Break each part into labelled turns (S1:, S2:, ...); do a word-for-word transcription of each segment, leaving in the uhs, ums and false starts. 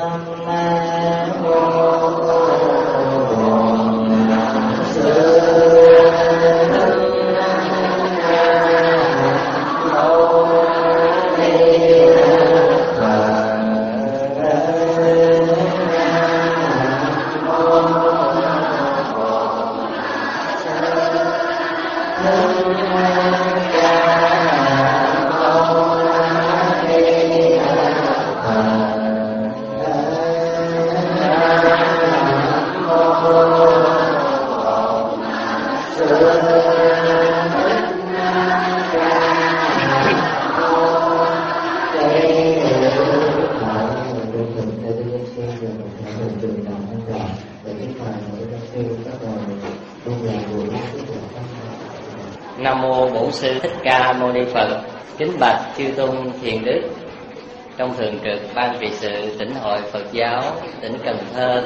S1: Nam mô Bổn Sư Thích Ca Mâu Ni Phật. Kính bạch chư tôn thiền đức trong thường trực ban trị sự tỉnh hội Phật giáo tỉnh Cần Thơ,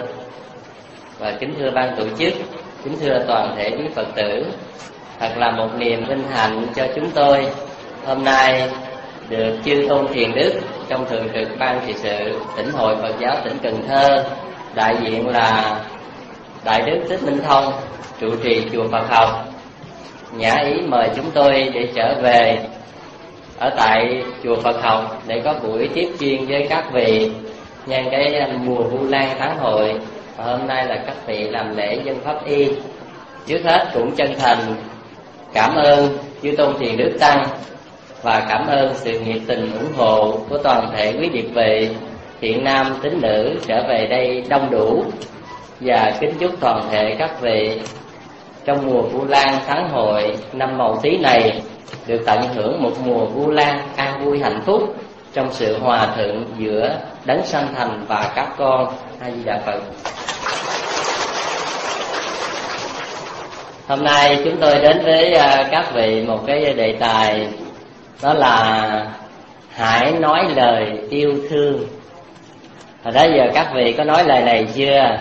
S1: và kính thưa ban tổ chức, kính thưa toàn thể quý Phật tử. Thật là một niềm vinh hạnh cho chúng tôi hôm nay được chư tôn thiền đức trong thường trực ban trị sự tỉnh hội Phật giáo tỉnh Cần Thơ, đại diện là Đại đức Thích Minh Thông, trụ trì chùa Phật Học, nhã ý mời chúng tôi để trở về ở tại chùa Phật Học để có buổi tiếp chuyên với các vị nhân cái mùa Vu Lan tháng hội. Và hôm nay là các vị làm lễ dân pháp y. Trước hết cũng chân thành cảm ơn chư tôn thiền đức tăng và cảm ơn sự nhiệt tình ủng hộ của toàn thể quý điệp vị thiện nam tín nữ trở về đây đông đủ, và kính chúc toàn thể các vị trong mùa Vu Lan tháng hội năm Mậu Tý này được tận hưởng một mùa Vu Lan an vui hạnh phúc trong sự hòa thuận giữa đấng sanh thành và các con. A Di Đà Phật. Hôm nay chúng tôi đến với các vị một cái đề tài, đó là hãy nói lời yêu thương. Hồi đó giờ các vị có nói lời này chưa?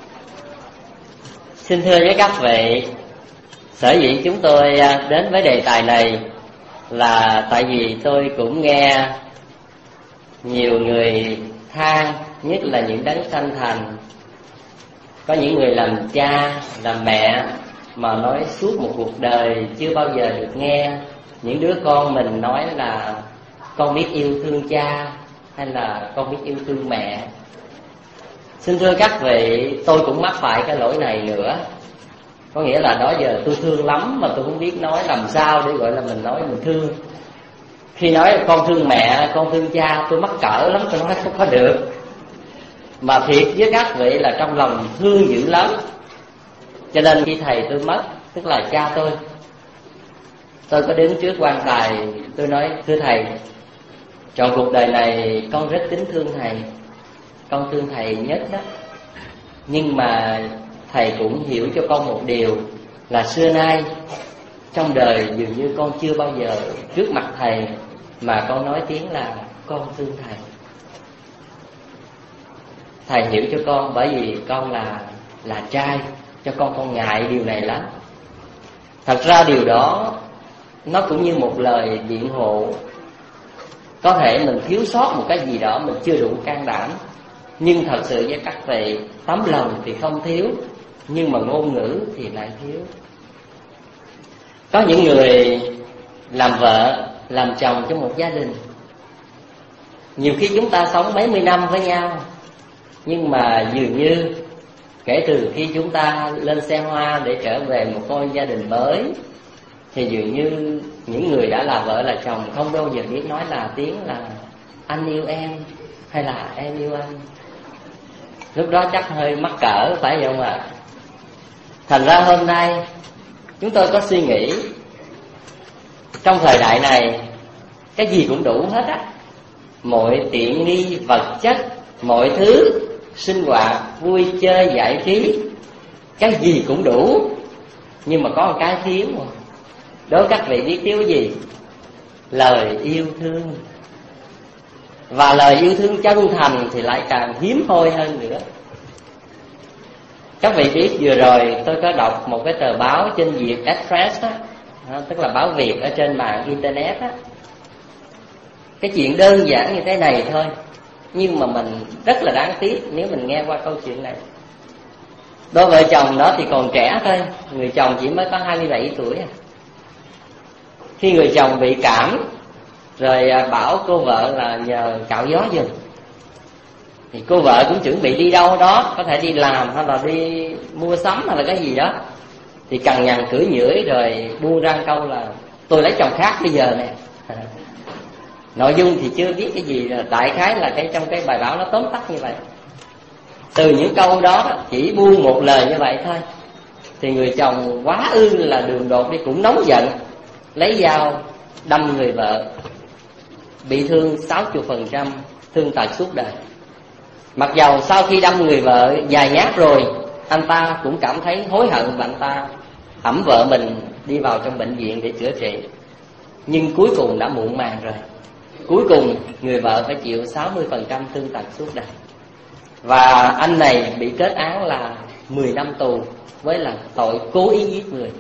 S1: Xin thưa với các vị, sở dĩ chúng tôi đến với đề tài này là tại vì tôi cũng nghe nhiều người than, nhất là những đấng sanh thành. Có những người làm cha, làm mẹ mà nói suốt một cuộc đời chưa bao giờ được nghe những đứa con mình nói là con biết yêu thương cha hay là con biết yêu thương mẹ. Xin thưa các vị, tôi cũng mắc phải cái lỗi này nữa. Có nghĩa là đó giờ tôi thương lắm mà tôi không biết nói làm sao để gọi là mình nói mình thương. Khi nói con thương mẹ, con thương cha, tôi mắc cỡ lắm, tôi nói không có được. Mà thiệt với các vị là trong lòng thương dữ lắm. Cho nên khi thầy tôi mất, tức là cha tôi, tôi có đứng trước quan tài, tôi nói thưa thầy, trọn cuộc đời này con rất kính thương thầy, con thương thầy nhất đó. Nhưng mà thầy cũng hiểu cho con một điều là xưa nay trong đời dường như con chưa bao giờ trước mặt thầy mà con nói tiếng là con thương thầy. Thầy hiểu cho con, bởi vì con là là trai, cho con con ngại điều này lắm. Thật ra điều đó nó cũng như một lời biện hộ. Có thể mình thiếu sót một cái gì đó, mình chưa đủ can đảm, nhưng thật sự với các vị, tấm lòng thì không thiếu, nhưng mà ngôn ngữ thì lại thiếu. Có những người làm vợ, làm chồng trong một gia đình, nhiều khi chúng ta sống mấy mươi năm với nhau, nhưng mà dường như kể từ khi chúng ta lên xe hoa để trở về một ngôi gia đình mới, thì dường như những người đã là vợ là chồng không bao giờ biết nói là tiếng là anh yêu em hay là em yêu anh. Lúc đó chắc hơi mắc cỡ, phải không ạ? À? Thành ra hôm nay chúng tôi có suy nghĩ, trong thời đại này cái gì cũng đủ hết á, mọi tiện nghi vật chất, mọi thứ sinh hoạt, vui chơi, giải trí, cái gì cũng đủ. Nhưng mà có một cái thiếu mà. Đố các vị biết thiếu gì? Lời yêu thương. Và lời yêu thương chân thành thì lại càng hiếm hoi hơn nữa. Các vị biết vừa rồi tôi có đọc một cái tờ báo trên Việt Express đó, tức là báo Việt ở trên mạng internet đó. Cái chuyện đơn giản như thế này thôi. nhưng mà mình rất là đáng tiếc nếu mình nghe qua câu chuyện này. Đôi vợ chồng đó thì còn trẻ thôi, người chồng chỉ mới có hai mươi bảy tuổi. Khi người chồng bị cảm, rồi bảo cô vợ là nhờ cạo gió giùm, thì cô vợ cũng chuẩn bị đi đâu đó, có thể đi làm hay là đi mua sắm hay là cái gì đó, thì cằn nhằn cưỡi nhưỡi rồi buông ra câu là tôi lấy chồng khác bây giờ nè. Nội dung thì chưa biết cái gì, đại khái là cái trong cái bài báo nó tóm tắt như vậy. Từ những câu đó chỉ buông một lời như vậy thôi, thì người chồng quá ư là đường đột đi, cũng nóng giận, lấy dao đâm người vợ, bị thương sáu mươi phần trăm, thương tật suốt đời. Mặc dầu sau khi đâm người vợ vài nhát rồi, anh ta cũng cảm thấy hối hận và anh ta ẵm vợ mình đi vào trong bệnh viện để chữa trị. Nhưng cuối cùng đã muộn màng rồi. Cuối cùng người vợ phải chịu sáu mươi phần trăm thương tật suốt đời. Và anh này bị kết án là mười năm tù với là tội cố ý giết người.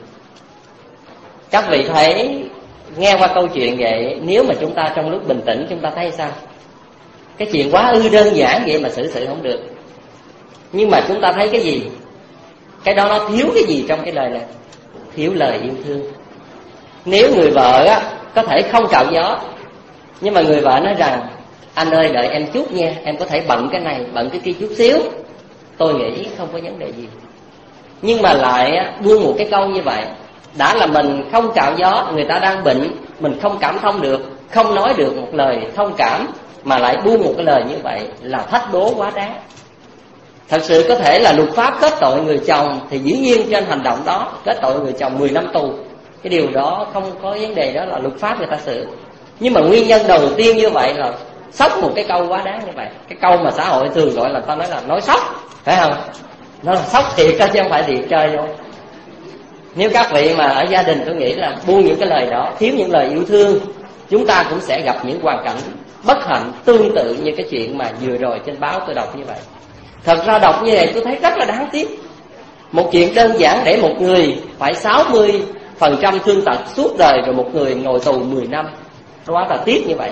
S1: Các vị thấy, nghe qua câu chuyện vậy, nếu mà chúng ta trong lúc bình tĩnh chúng ta thấy sao? Cái chuyện quá ư đơn giản vậy mà xử sự không được. Nhưng mà chúng ta thấy cái gì? Cái đó nó thiếu cái gì trong cái đời này? Thiếu lời yêu thương. Nếu người vợ á, có thể không cạo gió, nhưng mà người vợ nói rằng anh ơi đợi em chút nha, em có thể bận cái này, bận cái kia chút xíu, tôi nghĩ không có vấn đề gì. Nhưng mà lại buông một cái câu như vậy, đã là mình không cạo gió, người ta đang bệnh, mình không cảm thông được, không nói được một lời thông cảm, mà lại buông một cái lời như vậy là thách đố quá đáng. Thật sự có thể là luật pháp kết tội người chồng, thì dĩ nhiên trên hành động đó kết tội người chồng mười năm tù. Cái điều đó không có vấn đề, đó là luật pháp người ta xử. Nhưng mà nguyên nhân đầu tiên như vậy là sốc một cái câu quá đáng như vậy. Cái câu mà xã hội thường gọi là ta nói là nói sốc, phải không? Nó là sốc thiệt chứ không phải thiệt chơi đâu. Nếu các vị mà ở gia đình, tôi nghĩ là buông những cái lời đó, thiếu những lời yêu thương, chúng ta cũng sẽ gặp những hoàn cảnh bất hạnh tương tự như cái chuyện mà vừa rồi trên báo tôi đọc như vậy. Thật ra đọc như vậy tôi thấy rất là đáng tiếc. Một chuyện đơn giản để một người phải sáu mươi phần trăm thương tật suốt đời, rồi một người ngồi tù mười năm, nó quá là tiếc như vậy.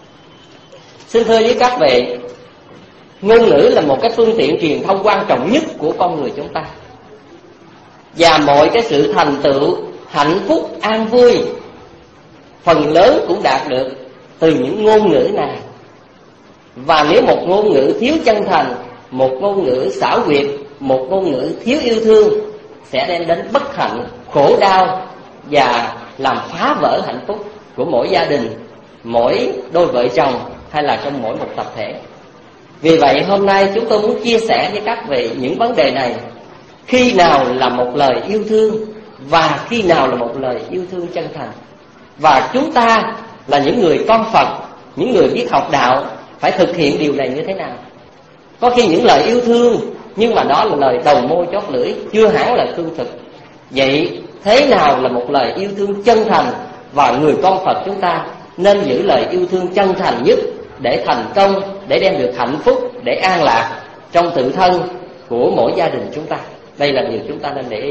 S1: Xin thưa với các vị, ngôn ngữ là một cái phương tiện truyền thông quan trọng nhất của con người chúng ta. Và mọi cái sự thành tựu, hạnh phúc, an vui phần lớn cũng đạt được từ những ngôn ngữ này. Và nếu một ngôn ngữ thiếu chân thành, một ngôn ngữ xảo quyệt, một ngôn ngữ thiếu yêu thương, sẽ đem đến bất hạnh, khổ đau và làm phá vỡ hạnh phúc của mỗi gia đình, mỗi đôi vợ chồng hay là trong mỗi một tập thể. Vì vậy hôm nay chúng tôi muốn chia sẻ với các vị những vấn đề này. Khi nào là một lời yêu thương và khi nào là một lời yêu thương chân thành. Và chúng ta là những người con Phật, những người biết học đạo, phải thực hiện điều này như thế nào? Có khi những lời yêu thương, nhưng mà đó là lời đầu môi chót lưỡi, chưa hẳn là thương thực. Vậy thế nào là một lời yêu thương chân thành? Và người con Phật chúng ta nên giữ lời yêu thương chân thành nhất để thành công, để đem được hạnh phúc, để an lạc trong tự thân của mỗi gia đình chúng ta. Đây là điều chúng ta nên để ý.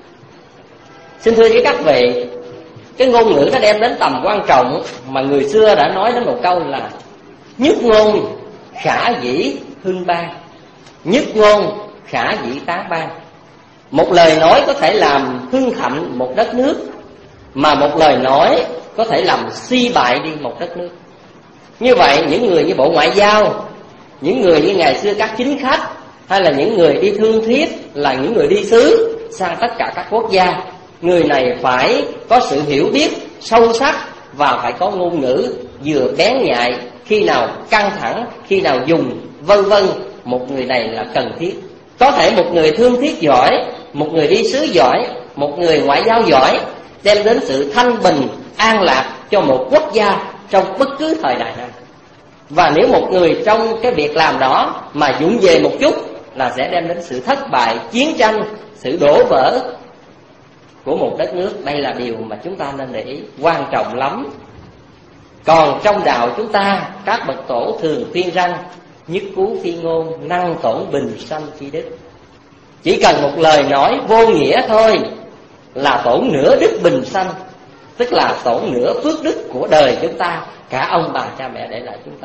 S1: Xin thưa với các vị, cái ngôn ngữ nó đem đến tầm quan trọng mà người xưa đã nói đến một câu là nhất ngôn khả dĩ hưng ban, nhất ngôn khả dĩ tán ban. Một lời nói có thể làm hưng thịnh một đất nước, mà một lời nói có thể làm suy bại đi một đất nước. Như vậy những người như Bộ Ngoại giao, những người như ngày xưa các chính khách, hay là những người đi thương thuyết, là những người đi sứ sang tất cả các quốc gia, người này phải có sự hiểu biết sâu sắc và phải có ngôn ngữ vừa bén nhạy, khi nào căng thẳng, khi nào dùng, vân vân. Một người này là cần thiết. Có thể một người thương thuyết giỏi, một người đi sứ giỏi, một người ngoại giao giỏi, đem đến sự thanh bình, an lạc cho một quốc gia trong bất cứ thời đại nào. Và nếu một người trong cái việc làm đó mà vụng về một chút là sẽ đem đến sự thất bại, chiến tranh, sự đổ vỡ của một đất nước. Đây là điều mà chúng ta nên để ý, quan trọng lắm. Còn trong đạo chúng ta, các bậc tổ thường khuyên rằng nhất cú phi ngôn, năng tổn bình sanh chi đức. Chỉ cần một lời nói vô nghĩa thôi là tổn nửa đức bình sanh, tức là tổn nửa phước đức của đời chúng ta, cả ông bà cha mẹ để lại chúng ta.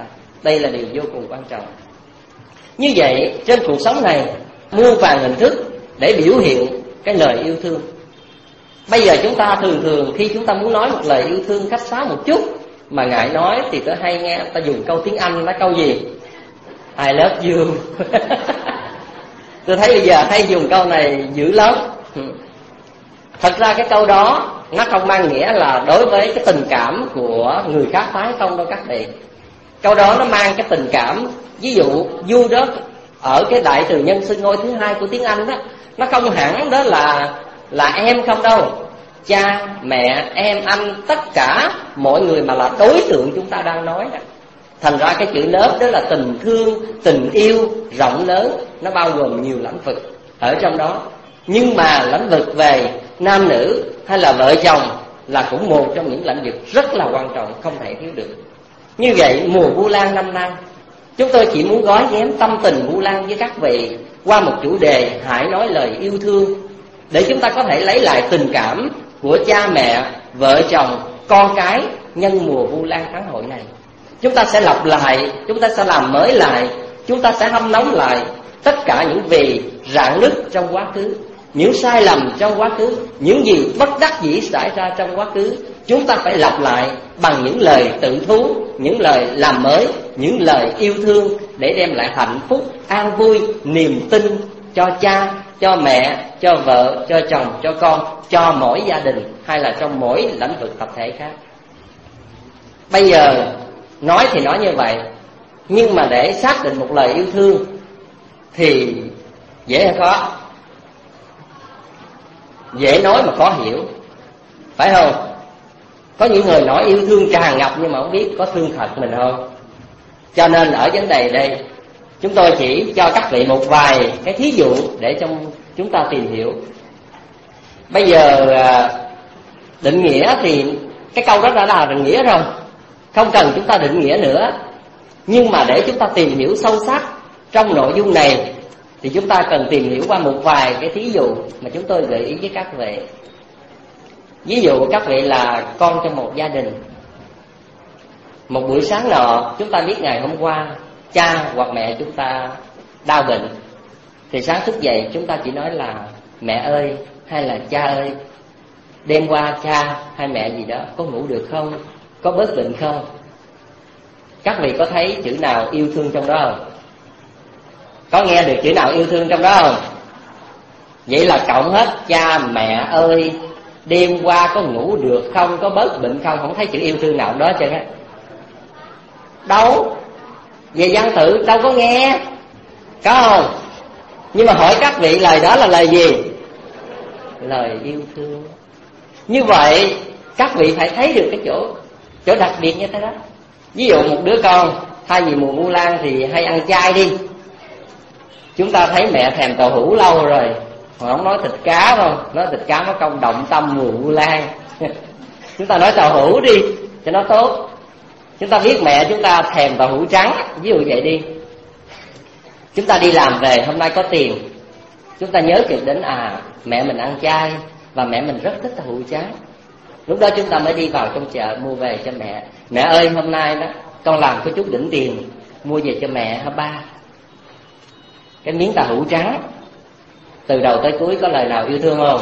S1: Đây là điều vô cùng quan trọng. Như vậy trên cuộc sống này muôn vàn hình thức để biểu hiện cái lời yêu thương. Bây giờ chúng ta thường thường khi chúng ta muốn nói một lời yêu thương khách sáo một chút mà ngại nói thì tôi hay nghe ta dùng câu tiếng Anh, nói câu gì? I love you. Tôi thấy bây giờ hay dùng câu này dữ lắm. Thật ra cái câu đó nó không mang nghĩa là đối với cái tình cảm của người khác phái không đâu các vị. Câu đó nó mang cái tình cảm, ví dụ you đó ở cái đại từ nhân xưng ngôi thứ hai của tiếng Anh đó, nó không hẳn đó là là em không đâu. Cha, mẹ, em, anh, tất cả mọi người mà là đối tượng chúng ta đang nói đó. Thành ra cái chữ lớp đó là tình thương, tình yêu rộng lớn, nó bao gồm nhiều lĩnh vực ở trong đó. Nhưng mà lĩnh vực về nam nữ hay là vợ chồng là cũng một trong những lĩnh vực rất là quan trọng, không thể thiếu được. Như vậy mùa Vu Lan năm nay, chúng tôi chỉ muốn gói ghém tâm tình Vu Lan với các vị qua một chủ đề hãy nói lời yêu thương, để chúng ta có thể lấy lại tình cảm của cha mẹ, vợ chồng, con cái nhân mùa Vu Lan tháng hội này. Chúng ta sẽ lặp lại, chúng ta sẽ làm mới lại, chúng ta sẽ hâm nóng lại tất cả những vì rạn nứt trong quá khứ, những sai lầm trong quá khứ, những gì bất đắc dĩ xảy ra trong quá khứ. Chúng ta phải lặp lại bằng những lời tự thú, những lời làm mới, những lời yêu thương để đem lại hạnh phúc, an vui, niềm tin cho cha, cho mẹ, cho vợ, cho chồng, cho con, cho mỗi gia đình hay là trong mỗi lĩnh vực tập thể khác. Bây giờ nói thì nói như vậy, nhưng mà để xác định một lời yêu thương thì dễ hay khó? Dễ nói mà khó hiểu, phải không? Có những người nói yêu thương tràn ngập nhưng mà không biết có thương thật mình không. Cho nên ở vấn đề đây, chúng tôi chỉ cho các vị một vài cái thí dụ để trong chúng ta tìm hiểu. Bây giờ định nghĩa thì cái câu đó đã là định nghĩa rồi, không cần chúng ta định nghĩa nữa. Nhưng mà để chúng ta tìm hiểu sâu sắc trong nội dung này thì chúng ta cần tìm hiểu qua một vài cái thí dụ mà chúng tôi gợi ý với các vị. Ví dụ các vị là con trong một gia đình. Một buổi sáng nọ, chúng ta biết ngày hôm qua cha hoặc mẹ chúng ta đau bệnh, thì sáng thức dậy chúng ta chỉ nói là mẹ ơi hay là cha ơi, đêm qua cha hay mẹ gì đó có ngủ được không, có bớt bệnh không? Các vị có thấy chữ nào yêu thương trong đó không? Có nghe được chữ nào yêu thương trong đó không? Vậy là cộng hết cha mẹ ơi, đêm qua có ngủ được không, có bớt bệnh không, không thấy chữ yêu thương nào đó chứ. Đâu? Về văn tự đâu có nghe, có không? Nhưng mà hỏi các vị lời đó là lời gì? Lời yêu thương. Như vậy các vị phải thấy được cái chỗ chỗ đặc biệt như thế đó. Ví dụ một đứa con thay vì mùa Vu Lan thì hay ăn chay đi, chúng ta thấy mẹ thèm tàu hũ lâu rồi, mà không nói thịt cá không, nói thịt cá nó công động tâm mùa Vu Lan. Chúng ta nói tàu hũ đi cho nó tốt. Chúng ta biết mẹ chúng ta thèm tàu hũ trắng, ví dụ vậy đi. Chúng ta đi làm về hôm nay có tiền, chúng ta nhớ kịp đến à mẹ mình ăn chay và mẹ mình rất thích tàu hũ trắng. Lúc đó chúng ta mới đi vào trong chợ mua về cho mẹ. Mẹ ơi hôm nay đó con làm có chút đỉnh tiền, mua về cho mẹ hả ba cái miếng tàu hũ trắng. Từ đầu tới cuối có lời nào yêu thương không?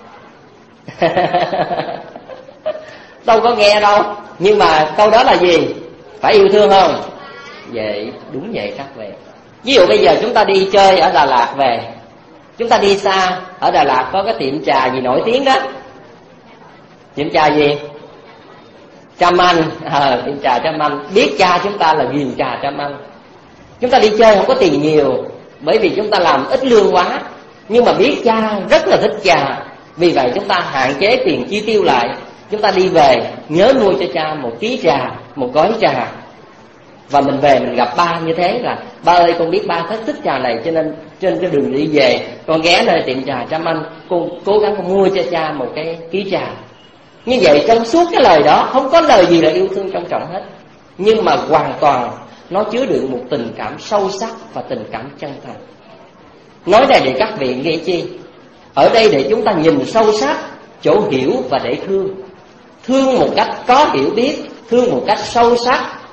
S1: Đâu có nghe đâu. Nhưng mà câu đó là gì? Phải yêu thương không? Vậy đúng vậy các vị. Ví dụ bây giờ chúng ta đi chơi ở Đà Lạt về, chúng ta đi xa, ở Đà Lạt có cái tiệm trà gì nổi tiếng đó. Tiệm trà gì? Trâm Anh. À, tiệm trà Trâm Anh. Biết cha chúng ta là ghiền trà Trâm Anh. Chúng ta đi chơi không có tiền nhiều, bởi vì chúng ta làm ít lương quá. Nhưng mà biết cha rất là thích trà, vì vậy chúng ta hạn chế tiền chi tiêu lại. Chúng ta đi về nhớ mua cho cha một ký trà, một gói trà. Và mình về mình gặp ba như thế là ba ơi con biết ba thích thích trà này, cho nên trên cái đường đi về con ghé nơi tiệm trà Trâm Anh, con cố gắng con mua cho cha một cái ký trà. Như vậy trong suốt cái lời đó không có lời gì là yêu thương trong trọng hết, nhưng mà hoàn toàn nó chứa đựng một tình cảm sâu sắc và tình cảm chân thành. Nói đây để các vị nghe chi? Ở đây để chúng ta nhìn sâu sắc chỗ hiểu và để thương. Thương một cách có hiểu biết, thương một cách sâu sắc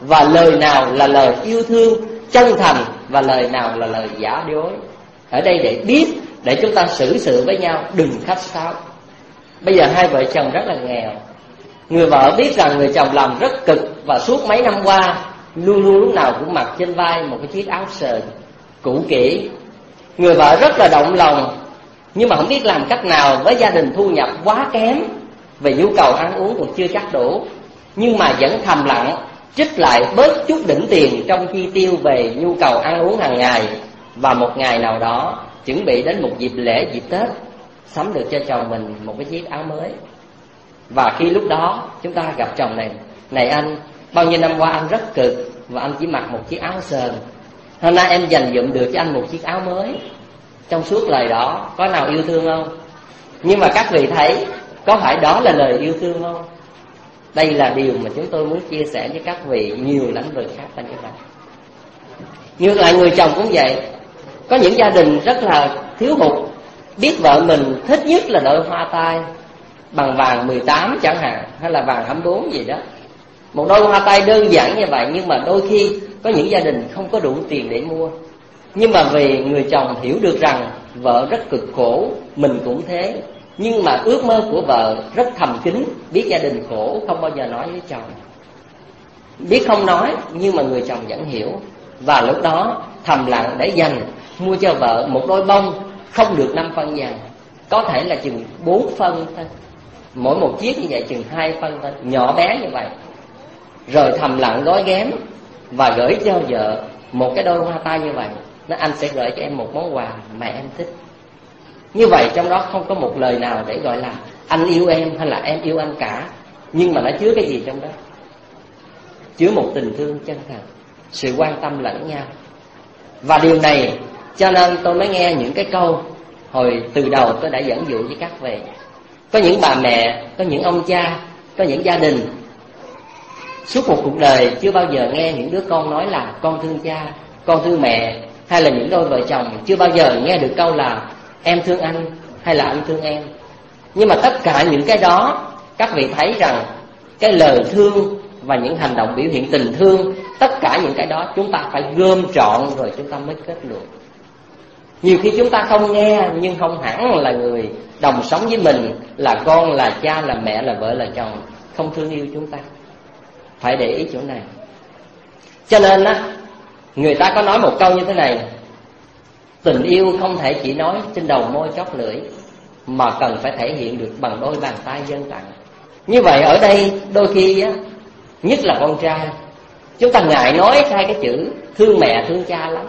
S1: và lời nào là lời yêu thương chân thành, và lời nào là lời giả dối. Ở đây để biết, để chúng ta xử sự với nhau, đừng khách sáo. Bây giờ hai vợ chồng rất là nghèo, người vợ biết rằng người chồng làm rất cực, và suốt mấy năm qua luôn luôn lúc nào cũng mặc trên vai một cái chiếc áo sờn cũ kỹ. Người vợ rất là động lòng, nhưng mà không biết làm cách nào, với gia đình thu nhập quá kém, về nhu cầu ăn uống cũng chưa chắc đủ, nhưng mà vẫn thầm lặng trích lại bớt chút đỉnh tiền trong chi tiêu về nhu cầu ăn uống hàng ngày. Và một ngày nào đó chuẩn bị đến một dịp lễ, dịp Tết, sắm được cho chồng mình một cái chiếc áo mới. Và khi lúc đó chúng ta gặp chồng này: này anh, bao nhiêu năm qua anh rất cực, và anh chỉ mặc một chiếc áo sờn, hôm nay em dành dụm được cho anh một chiếc áo mới. Trong suốt lời đó có nào yêu thương không? Nhưng mà các vị thấy, có phải đó là lời yêu thương không? Đây là điều mà chúng tôi muốn chia sẻ với các vị nhiều lĩnh vực khác là như vậy. Ngược lại người chồng cũng vậy. Có những gia đình rất là thiếu hụt, biết vợ mình thích nhất là đội hoa tai bằng vàng mười tám chẳng hạn, hay là vàng hai mươi bốn gì đó. Một đôi hoa tai đơn giản như vậy, nhưng mà đôi khi có những gia đình không có đủ tiền để mua. Nhưng mà vì người chồng hiểu được rằng vợ rất cực khổ, mình cũng thế, nhưng mà ước mơ của vợ rất thầm kín, biết gia đình khổ không bao giờ nói với chồng, biết không nói, nhưng mà người chồng vẫn hiểu. Và lúc đó thầm lặng để dành mua cho vợ một đôi bông không được năm phân vàng, có thể là chừng bốn phân thôi, mỗi một chiếc như vậy chừng hai phân thôi, nhỏ bé như vậy. Rồi thầm lặng gói ghém và gửi cho vợ một cái đôi hoa tai như vậy. Nói anh sẽ gửi cho em một món quà mà em thích. Như vậy trong đó không có một lời nào để gọi là anh yêu em hay là em yêu anh cả, nhưng mà nó chứa cái gì trong đó? Chứa một tình thương chân thành, sự quan tâm lẫn nhau. Và điều này cho nên tôi mới nghe những cái câu hồi từ đầu tôi đã dẫn dụ với các vị. Có những bà mẹ, có những ông cha, có những gia đình suốt một cuộc đời chưa bao giờ nghe những đứa con nói là con thương cha, con thương mẹ, hay là những đôi vợ chồng chưa bao giờ nghe được câu là em thương anh hay là anh thương em. Nhưng mà tất cả những cái đó, các vị thấy rằng cái lời thương và những hành động biểu hiện tình thương, tất cả những cái đó chúng ta phải gom trọn rồi chúng ta mới kết luận. Nhiều khi chúng ta không nghe, nhưng không hẳn là người đồng sống với mình, là con, là cha, là mẹ, là vợ, là chồng, không thương yêu chúng ta. Phải để ý chỗ này. Cho nên á, người ta có nói một câu như thế này: tình yêu không thể chỉ nói trên đầu môi chóp lưỡi, mà cần phải thể hiện được bằng đôi bàn tay dâng tặng. Như vậy ở đây đôi khi á, nhất là con trai, chúng ta ngại nói hai cái chữ thương mẹ thương cha lắm.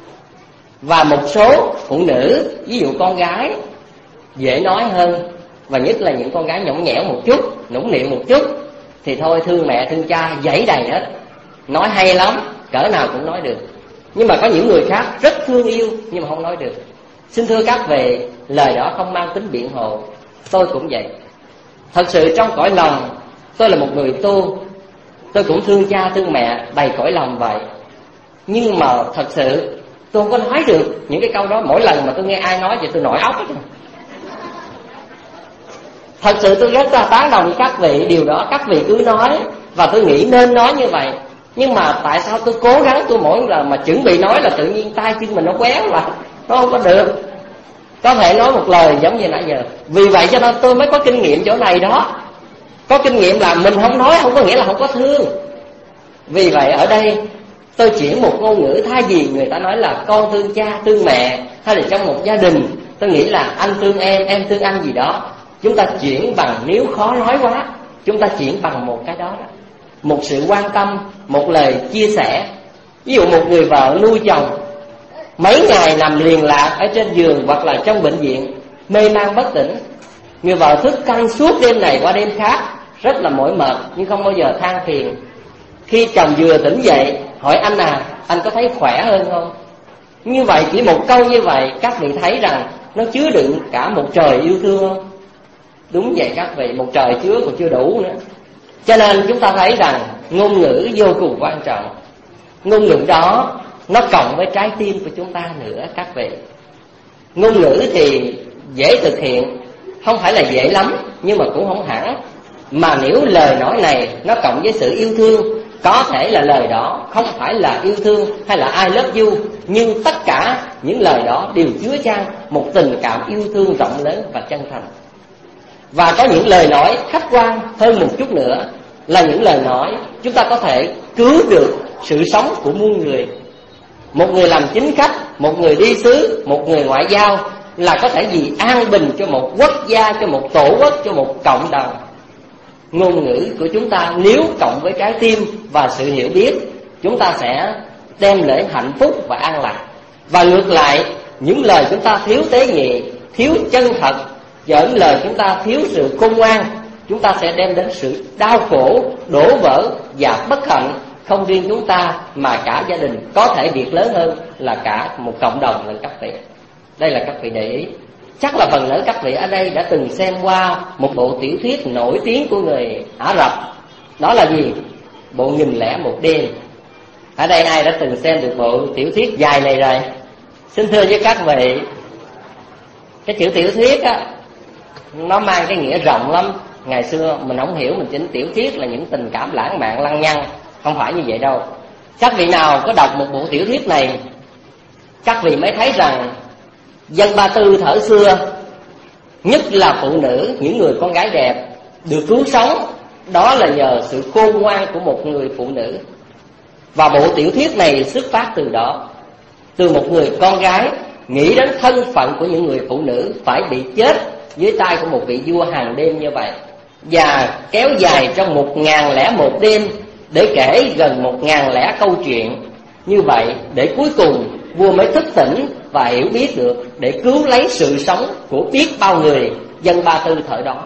S1: Và một số phụ nữ, ví dụ con gái, dễ nói hơn, và nhất là những con gái nhõng nhẽo một chút, nũng nịu một chút, thì thôi thương mẹ thương cha dãy đầy hết, nói hay lắm, cỡ nào cũng nói được. Nhưng mà có những người khác rất thương yêu nhưng mà không nói được. Xin thưa các vị, lời đó không mang tính biện hộ. Tôi cũng vậy. Thật sự trong cõi lòng, tôi là một người tu, tôi cũng thương cha thương mẹ đầy cõi lòng vậy. Nhưng mà thật sự tôi không có nói được những cái câu đó. Mỗi lần mà tôi nghe ai nói thì tôi nổi óc hết. Thật sự tôi rất là tán đồng các vị điều đó. Các vị cứ nói, và tôi nghĩ nên nói như vậy. Nhưng mà tại sao tôi cố gắng, tôi mỗi lần mà chuẩn bị nói là tự nhiên tay chân mình nó quéo lại, nó không có được. Có thể nói một lời giống như nãy giờ. Vì vậy cho nên tôi mới có kinh nghiệm chỗ này đó. Có kinh nghiệm là mình không nói không có nghĩa là không có thương. Vì vậy ở đây tôi chuyển một ngôn ngữ, thay vì người ta nói là con thương cha thương mẹ, hay là trong một gia đình tôi nghĩ là anh thương em, em thương anh gì đó, chúng ta chuyển bằng, nếu khó nói quá, chúng ta chuyển bằng một cái đó, đó. Một sự quan tâm, một lời chia sẻ. Ví dụ một người vợ nuôi chồng, mấy ngày nằm liền lạc ở trên giường hoặc là trong bệnh viện, mê man bất tỉnh. Người vợ thức canh suốt đêm này qua đêm khác, rất là mỏi mệt nhưng không bao giờ than phiền. Khi chồng vừa tỉnh dậy hỏi anh à, anh có thấy khỏe hơn không? Như vậy chỉ một câu như vậy, các vị thấy rằng nó chứa đựng cả một trời yêu thương không? Đúng vậy các vị, một trời chứa còn chưa đủ nữa. Cho nên chúng ta thấy rằng ngôn ngữ vô cùng quan trọng. Ngôn ngữ đó nó cộng với trái tim của chúng ta nữa các vị. Ngôn ngữ thì dễ thực hiện, không phải là dễ lắm, nhưng mà cũng không hẳn. Mà nếu lời nói này nó cộng với sự yêu thương, có thể là lời đó không phải là yêu thương hay là I love you, nhưng tất cả những lời đó đều chứa chan một tình cảm yêu thương rộng lớn và chân thành. Và có những lời nói khách quan hơn một chút nữa là những lời nói chúng ta có thể cứu được sự sống của muôn người. Một người làm chính khách, một người đi sứ, một người ngoại giao là có thể vì an bình cho một quốc gia, cho một tổ quốc, cho một cộng đồng. Ngôn ngữ của chúng ta nếu cộng với trái tim và sự hiểu biết, chúng ta sẽ đem lại hạnh phúc và an lạc. Và ngược lại, những lời chúng ta thiếu tế nhị, thiếu chân thật, và những lời chúng ta thiếu sự khôn ngoan, chúng ta sẽ đem đến sự đau khổ, đổ vỡ và bất hạnh. Không riêng chúng ta mà cả gia đình, có thể việc lớn hơn là cả một cộng đồng lẫn các vị. Đây là các vị để ý. Chắc là phần lớn các vị ở đây đã từng xem qua một bộ tiểu thuyết nổi tiếng của người Ả Rập. Đó là gì? Bộ Nghìn Lẻ Một Đêm. Ở đây ai đã từng xem được bộ tiểu thuyết dài này rồi? Xin thưa với các vị, cái chữ tiểu thuyết á, nó mang cái nghĩa rộng lắm. Ngày xưa mình không hiểu, mình chính tiểu thuyết là những tình cảm lãng mạn lăng nhăng. Không phải như vậy đâu. Các vị nào có đọc một bộ tiểu thuyết này, các vị mới thấy rằng dân Ba Tư thời xưa, nhất là phụ nữ, những người con gái đẹp được cứu sống, đó là nhờ sự khôn ngoan của một người phụ nữ. Và bộ tiểu thuyết này xuất phát từ đó, từ một người con gái nghĩ đến thân phận của những người phụ nữ phải bị chết dưới tay của một vị vua hàng đêm như vậy, và kéo dài trong một ngàn lẻ một đêm để kể gần một ngàn lẻ câu chuyện như vậy, để cuối cùng vua mới thức tỉnh và hiểu biết được, để cứu lấy sự sống của biết bao người dân Ba Tư thời đó.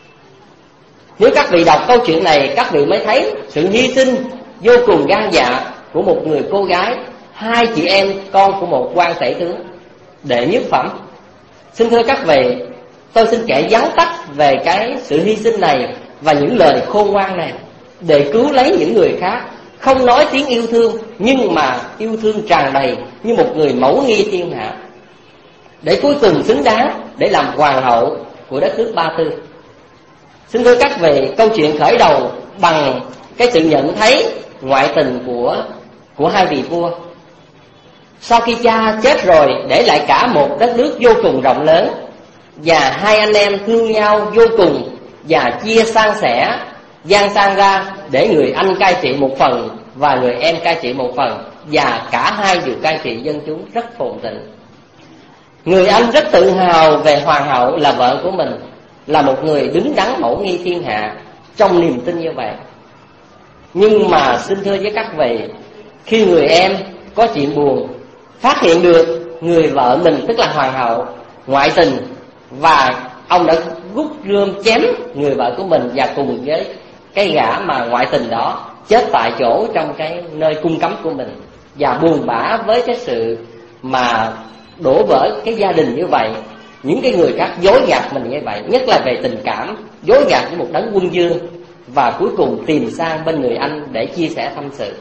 S1: Nếu các vị đọc câu chuyện này, các vị mới thấy sự hy sinh vô cùng gan dạ của một người cô gái, hai chị em con của một quan tể tướng, đệ nhất phẩm. Xin thưa các vị, tôi xin kể vắn tắt về cái sự hy sinh này và những lời khôn ngoan này để cứu lấy những người khác. Không nói tiếng yêu thương, nhưng mà yêu thương tràn đầy như một người mẫu nghi thiên hạ, để cuối cùng xứng đáng để làm hoàng hậu của đất nước Ba Tư. Xin thưa các vị, câu chuyện khởi đầu bằng cái sự nhận thấy ngoại tình của của hai vị vua. Sau khi cha chết rồi, để lại cả một đất nước vô cùng rộng lớn, và hai anh em thương nhau vô cùng và chia san sẻ gian sang ra để người anh cai trị một phần và người em cai trị một phần, và cả hai đều cai trị dân chúng rất phồn thịnh. Người anh rất tự hào về hoàng hậu là vợ của mình, là một người đứng đắn mẫu nghi thiên hạ, trong niềm tin như vậy. Nhưng mà xin thưa với các vị, khi người em có chuyện buồn, phát hiện được người vợ mình tức là hoàng hậu ngoại tình, và ông đã rút rươm chém người vợ của mình, và cùng với cái gã mà ngoại tình đó chết tại chỗ trong cái nơi cung cấm của mình, và buồn bã với cái sự mà đổ vỡ cái gia đình như vậy. Những cái người khác dối gạt mình như vậy, nhất là về tình cảm, dối gạt với một đấng quân vương, và cuối cùng tìm sang bên người anh để chia sẻ tâm sự.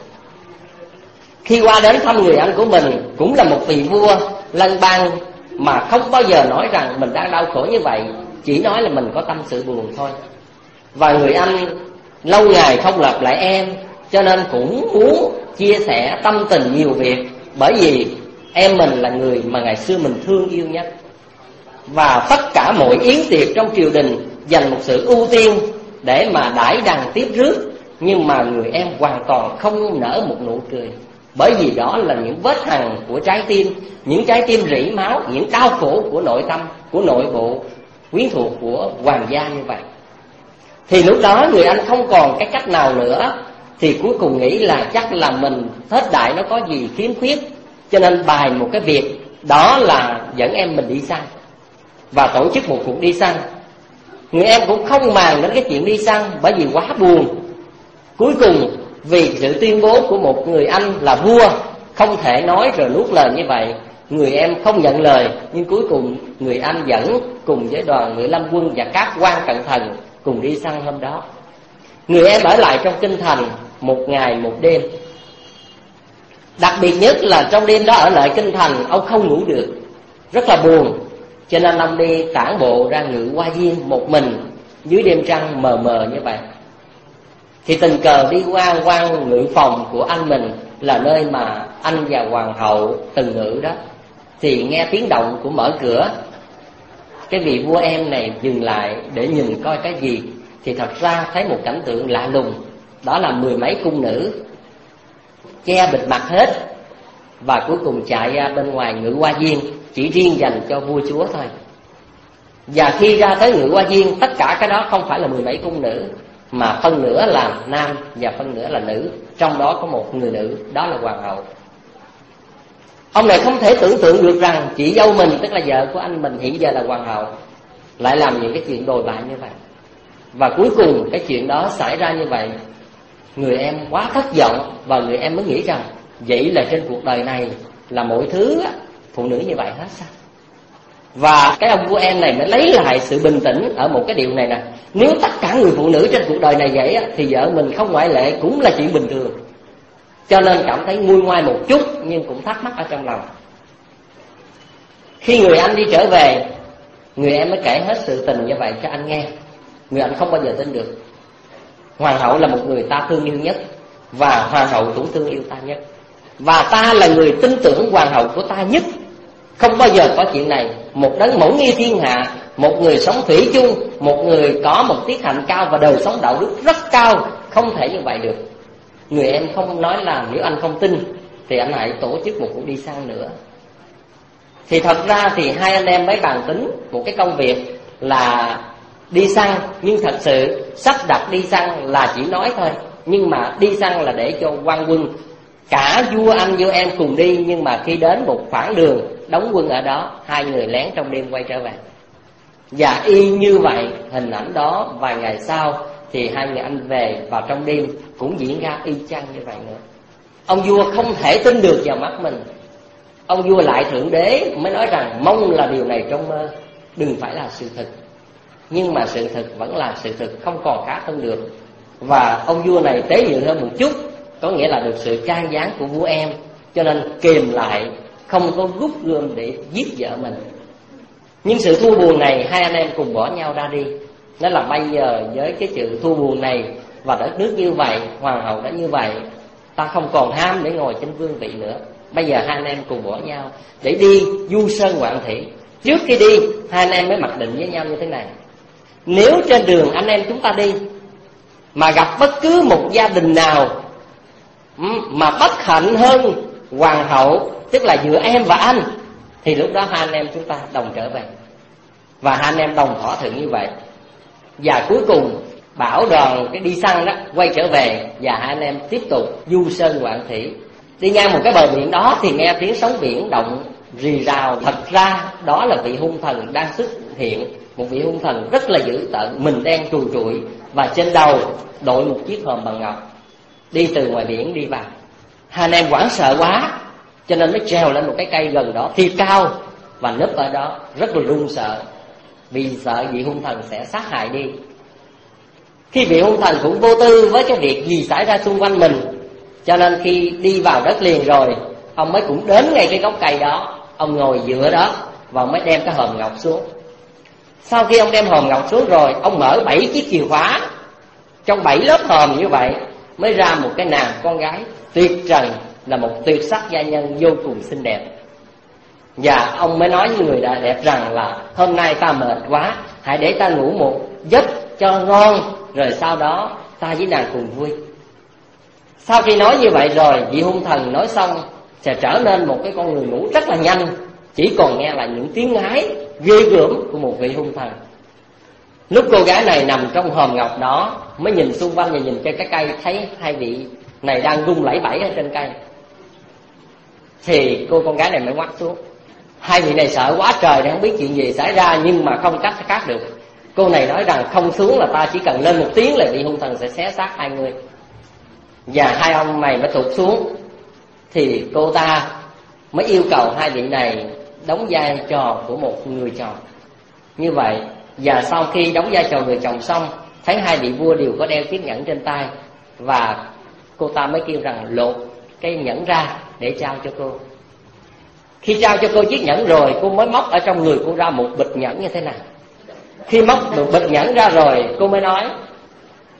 S1: Khi qua đến thăm người anh của mình, cũng là một vị vua lân bang, mà không bao giờ nói rằng mình đang đau khổ như vậy, chỉ nói là mình có tâm sự buồn thôi. Và người anh lâu ngày không gặp lại em, cho nên cũng muốn chia sẻ tâm tình nhiều việc, bởi vì em mình là người mà ngày xưa mình thương yêu nhất. Và tất cả mọi yến tiệc trong triều đình dành một sự ưu tiên để mà đãi đằng tiếp rước, nhưng mà người em hoàn toàn không nở một nụ cười, bởi vì đó là những vết hằn của trái tim, những trái tim rỉ máu, những đau khổ của nội tâm, của nội bộ quyến thuộc của hoàng gia như vậy. Thì lúc đó người anh không còn cái cách nào nữa, thì cuối cùng nghĩ là chắc là mình hết đại nó có gì khiếm khuyết, cho nên bài một cái việc, đó là dẫn em mình đi săn và tổ chức một cuộc đi săn. Người em cũng không màng đến cái chuyện đi săn, bởi vì quá buồn. Cuối cùng vì sự tuyên bố của một người anh là vua, không thể nói rồi nuốt lời như vậy, người em không nhận lời. Nhưng cuối cùng người anh dẫn cùng với đoàn Ngự Lâm Quân và các quan cận thần cùng đi săn hôm đó. Người em ở lại trong kinh thành một ngày một đêm. Đặc biệt nhất là trong đêm đó ở lại kinh thành, ông không ngủ được, rất là buồn, cho nên ông đi tản bộ ra Ngự Hoa Viên một mình dưới đêm trăng mờ mờ như vậy. Thì tình cờ đi qua quan ngự phòng của anh mình, là nơi mà anh và hoàng hậu từng ngự đó. Thì nghe tiếng động của mở cửa. Cái vị vua em này dừng lại để nhìn coi cái gì. Thì thật ra thấy một cảnh tượng lạ lùng. Đó là mười mấy cung nữ che bịt mặt hết, và cuối cùng chạy ra bên ngoài ngự hoa viên, chỉ riêng dành cho vua chúa thôi. Và khi ra tới ngự hoa viên, tất cả cái đó không phải là mười mấy cung nữ, mà phân nửa là nam và phân nửa là nữ. Trong đó có một người nữ, đó là hoàng hậu. Ông này không thể tưởng tượng được rằng chị dâu mình, tức là vợ của anh mình hiện giờ là hoàng hậu, lại làm những cái chuyện đồi bại như vậy. Và cuối cùng cái chuyện đó xảy ra như vậy. Người em quá thất vọng, và người em mới nghĩ rằng vậy là trên cuộc đời này là mọi thứ phụ nữ như vậy hết sao? Và cái ông vua em này mới lấy lại sự bình tĩnh ở một cái điều này nè: nếu tất cả người phụ nữ trên cuộc đời này vậy thì vợ mình không ngoại lệ cũng là chuyện bình thường. Cho nên cảm thấy nguôi ngoai một chút, nhưng cũng thắc mắc ở trong lòng. Khi người anh đi trở về, người em mới kể hết sự tình như vậy cho anh nghe. Người anh không bao giờ tin được. Hoàng hậu là một người ta thương yêu nhất, và hoàng hậu cũng thương yêu ta nhất, và ta là người tin tưởng hoàng hậu của ta nhất. Không bao giờ có chuyện này. Một đấng mẫu nghi thiên hạ, một người sống thủy chung, một người có một tiết hạnh cao và đời sống đạo đức rất cao, không thể như vậy được. Người em không nói là nếu anh không tin thì anh hãy tổ chức một cuộc đi săn nữa. Thì thật ra thì hai anh em mới bàn tính một cái công việc là đi săn. Nhưng thật sự sắp đặt đi săn là chỉ nói thôi, nhưng mà đi săn là để cho quan quân, cả vua anh vua em cùng đi. Nhưng mà khi đến một khoảng đường đóng quân ở đó, hai người lén trong đêm quay trở về. Và y như vậy, hình ảnh đó vài ngày sau thì hai người anh về vào trong đêm cũng diễn ra y chang như vậy nữa. Ông vua không thể tin được vào mắt mình. Ông vua lại thượng đế mới nói rằng mong là điều này trong mơ, đừng phải là sự thật. Nhưng mà sự thật vẫn là sự thật, không còn khác hơn được. Và ông vua này tế nhị hơn một chút, có nghĩa là được sự can gián của vua em, cho nên kìm lại, không có rút gươm để giết vợ mình. Nhưng sự thua buồn này, hai anh em cùng bỏ nhau ra đi. Đó là bây giờ với cái sự thua buồn này và đất nước như vậy, hoàng hậu đã như vậy, ta không còn ham để ngồi trên vương vị nữa. Bây giờ hai anh em cùng bỏ nhau để đi du sơn ngoạn thủy. Trước khi đi, hai anh em mới mặc định với nhau như thế này: nếu trên đường anh em chúng ta đi mà gặp bất cứ một gia đình nào mà bất hạnh hơn hoàng hậu, tức là giữa em và anh, thì lúc đó hai anh em chúng ta đồng trở về. Và hai anh em đồng thỏa thuận như vậy. Và cuối cùng bảo đoàn cái đi săn đó quay trở về, và hai anh em tiếp tục du sơn ngoạn thủy. Đi ngang một cái bờ biển đó thì nghe tiếng sóng biển động rì rào. Thật ra đó là vị hung thần đang xuất hiện, một vị hung thần rất là dữ tợn, mình đen trùi trụi, và trên đầu đội một chiếc hòm bằng ngọc, đi từ ngoài biển đi vào. Hai anh em hoảng sợ quá, cho nên mới trèo lên một cái cây gần đó thiệt cao và núp ở đó, rất là run sợ, vì sợ vị hung thần sẽ sát hại đi. Khi vị hung thần cũng vô tư với cái việc gì xảy ra xung quanh mình, cho nên khi đi vào đất liền rồi, ông mới cũng đến ngay cái gốc cây đó. Ông ngồi dựa đó và ông mới đem cái hòm ngọc xuống. Sau khi ông đem hòm ngọc xuống rồi, ông mở bảy chiếc chìa khóa. Trong bảy lớp hòm như vậy mới ra một cái nàng con gái tuyệt trần, là một tuyệt sắc gia nhân vô cùng xinh đẹp. Và ông mới nói với người đã đẹp rằng là hôm nay ta mệt quá, hãy để ta ngủ một giấc cho ngon, rồi sau đó ta với nàng cùng vui. Sau khi nói như vậy rồi, vị hung thần nói xong sẽ trở nên một cái con người ngủ rất là nhanh, chỉ còn nghe lại những tiếng ngái ghê gớm của một vị hung thần. Lúc cô gái này nằm trong hòm ngọc đó, mới nhìn xung quanh và nhìn trên cái cây, thấy hai vị này đang rung lẩy bẩy ở trên cây, thì cô con gái này mới ngoắt xuống. Hai vị này sợ quá trời, để không biết chuyện gì xảy ra, nhưng mà không cách khác được. Cô này nói rằng không xuống là ta chỉ cần lên một tiếng là vị hung thần sẽ xé xác hai người. Và hai ông này mới tụt xuống. Thì cô ta mới yêu cầu hai vị này đóng vai trò của một người chồng. Như vậy, và sau khi đóng vai trò người chồng xong, thấy hai vị vua đều có đeo chiếc nhẫn trên tay, và cô ta mới kêu rằng lột cái nhẫn ra để trao cho cô. Khi trao cho cô chiếc nhẫn rồi, cô mới móc ở trong người cô ra một bịch nhẫn như thế này. Khi móc một bịch nhẫn ra rồi, cô mới nói: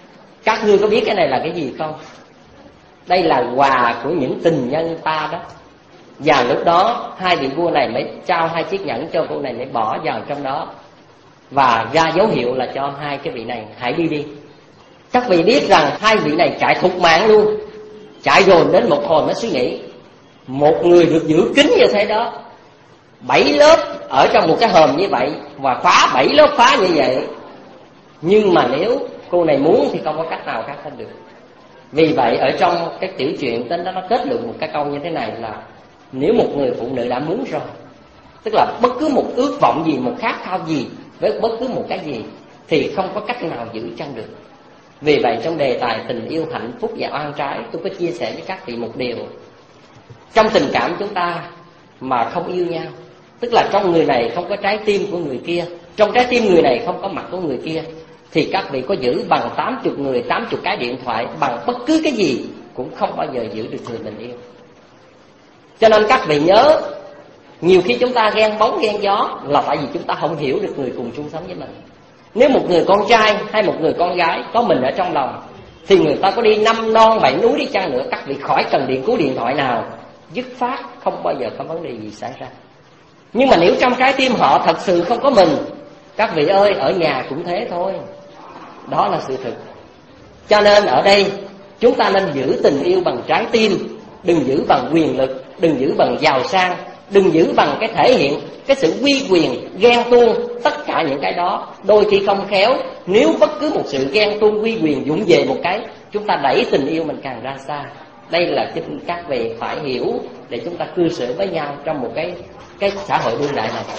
S1: Các ngươi có biết cái này là cái gì không? Đây là quà của những tình nhân ta đó. Và lúc đó hai vị vua này mới trao hai chiếc nhẫn cho cô này, mới bỏ vào trong đó và ra dấu hiệu là cho hai cái vị này hãy đi đi. Các vị biết rằng hai vị này chạy thục mạng luôn. Chạy rồi đến một hồi mới suy nghĩ, một người được giữ kín như thế đó, bảy lớp ở trong một cái hòm như vậy, và phá bảy lớp phá như vậy, nhưng mà nếu cô này muốn thì không có cách nào khác hơn được. Vì vậy ở trong cái tiểu truyện tên đó nó kết luận một cái câu như thế này là nếu một người phụ nữ đã muốn rồi, tức là bất cứ một ước vọng gì, một khát khao gì với bất cứ một cái gì thì không có cách nào giữ chân được. Vì vậy trong đề tài tình yêu, hạnh phúc và oan trái, tôi có chia sẻ với các vị một điều. Trong tình cảm chúng ta mà không yêu nhau, tức là trong người này không có trái tim của người kia, trong trái tim người này không có mặt của người kia, thì các vị có giữ bằng tám mươi người, tám mươi cái điện thoại, bằng bất cứ cái gì cũng không bao giờ giữ được người mình yêu. Cho nên các vị nhớ, nhiều khi chúng ta ghen bóng ghen gió là tại vì chúng ta không hiểu được người cùng chung sống với mình. Nếu một người con trai hay một người con gái có mình ở trong lòng, thì người ta có đi năm non bảy núi đi chăng nữa, các vị khỏi cần điện cú điện thoại nào, dứt phát không bao giờ có vấn đề gì xảy ra. Nhưng mà nếu trong trái tim họ thật sự không có mình, các vị ơi, ở nhà cũng thế thôi. Đó là sự thực. Cho nên ở đây chúng ta nên giữ tình yêu bằng trái tim, đừng giữ bằng quyền lực, đừng giữ bằng giàu sang, đừng giữ bằng cái thể hiện, cái sự uy quyền, ghen tuông. Tất cả những cái đó đôi khi không khéo, nếu bất cứ một sự ghen tuông uy quyền dũng về một cái, chúng ta đẩy tình yêu mình càng ra xa. Đây là chính các vị phải hiểu để chúng ta cư xử với nhau trong một cái cái xã hội đương đại này.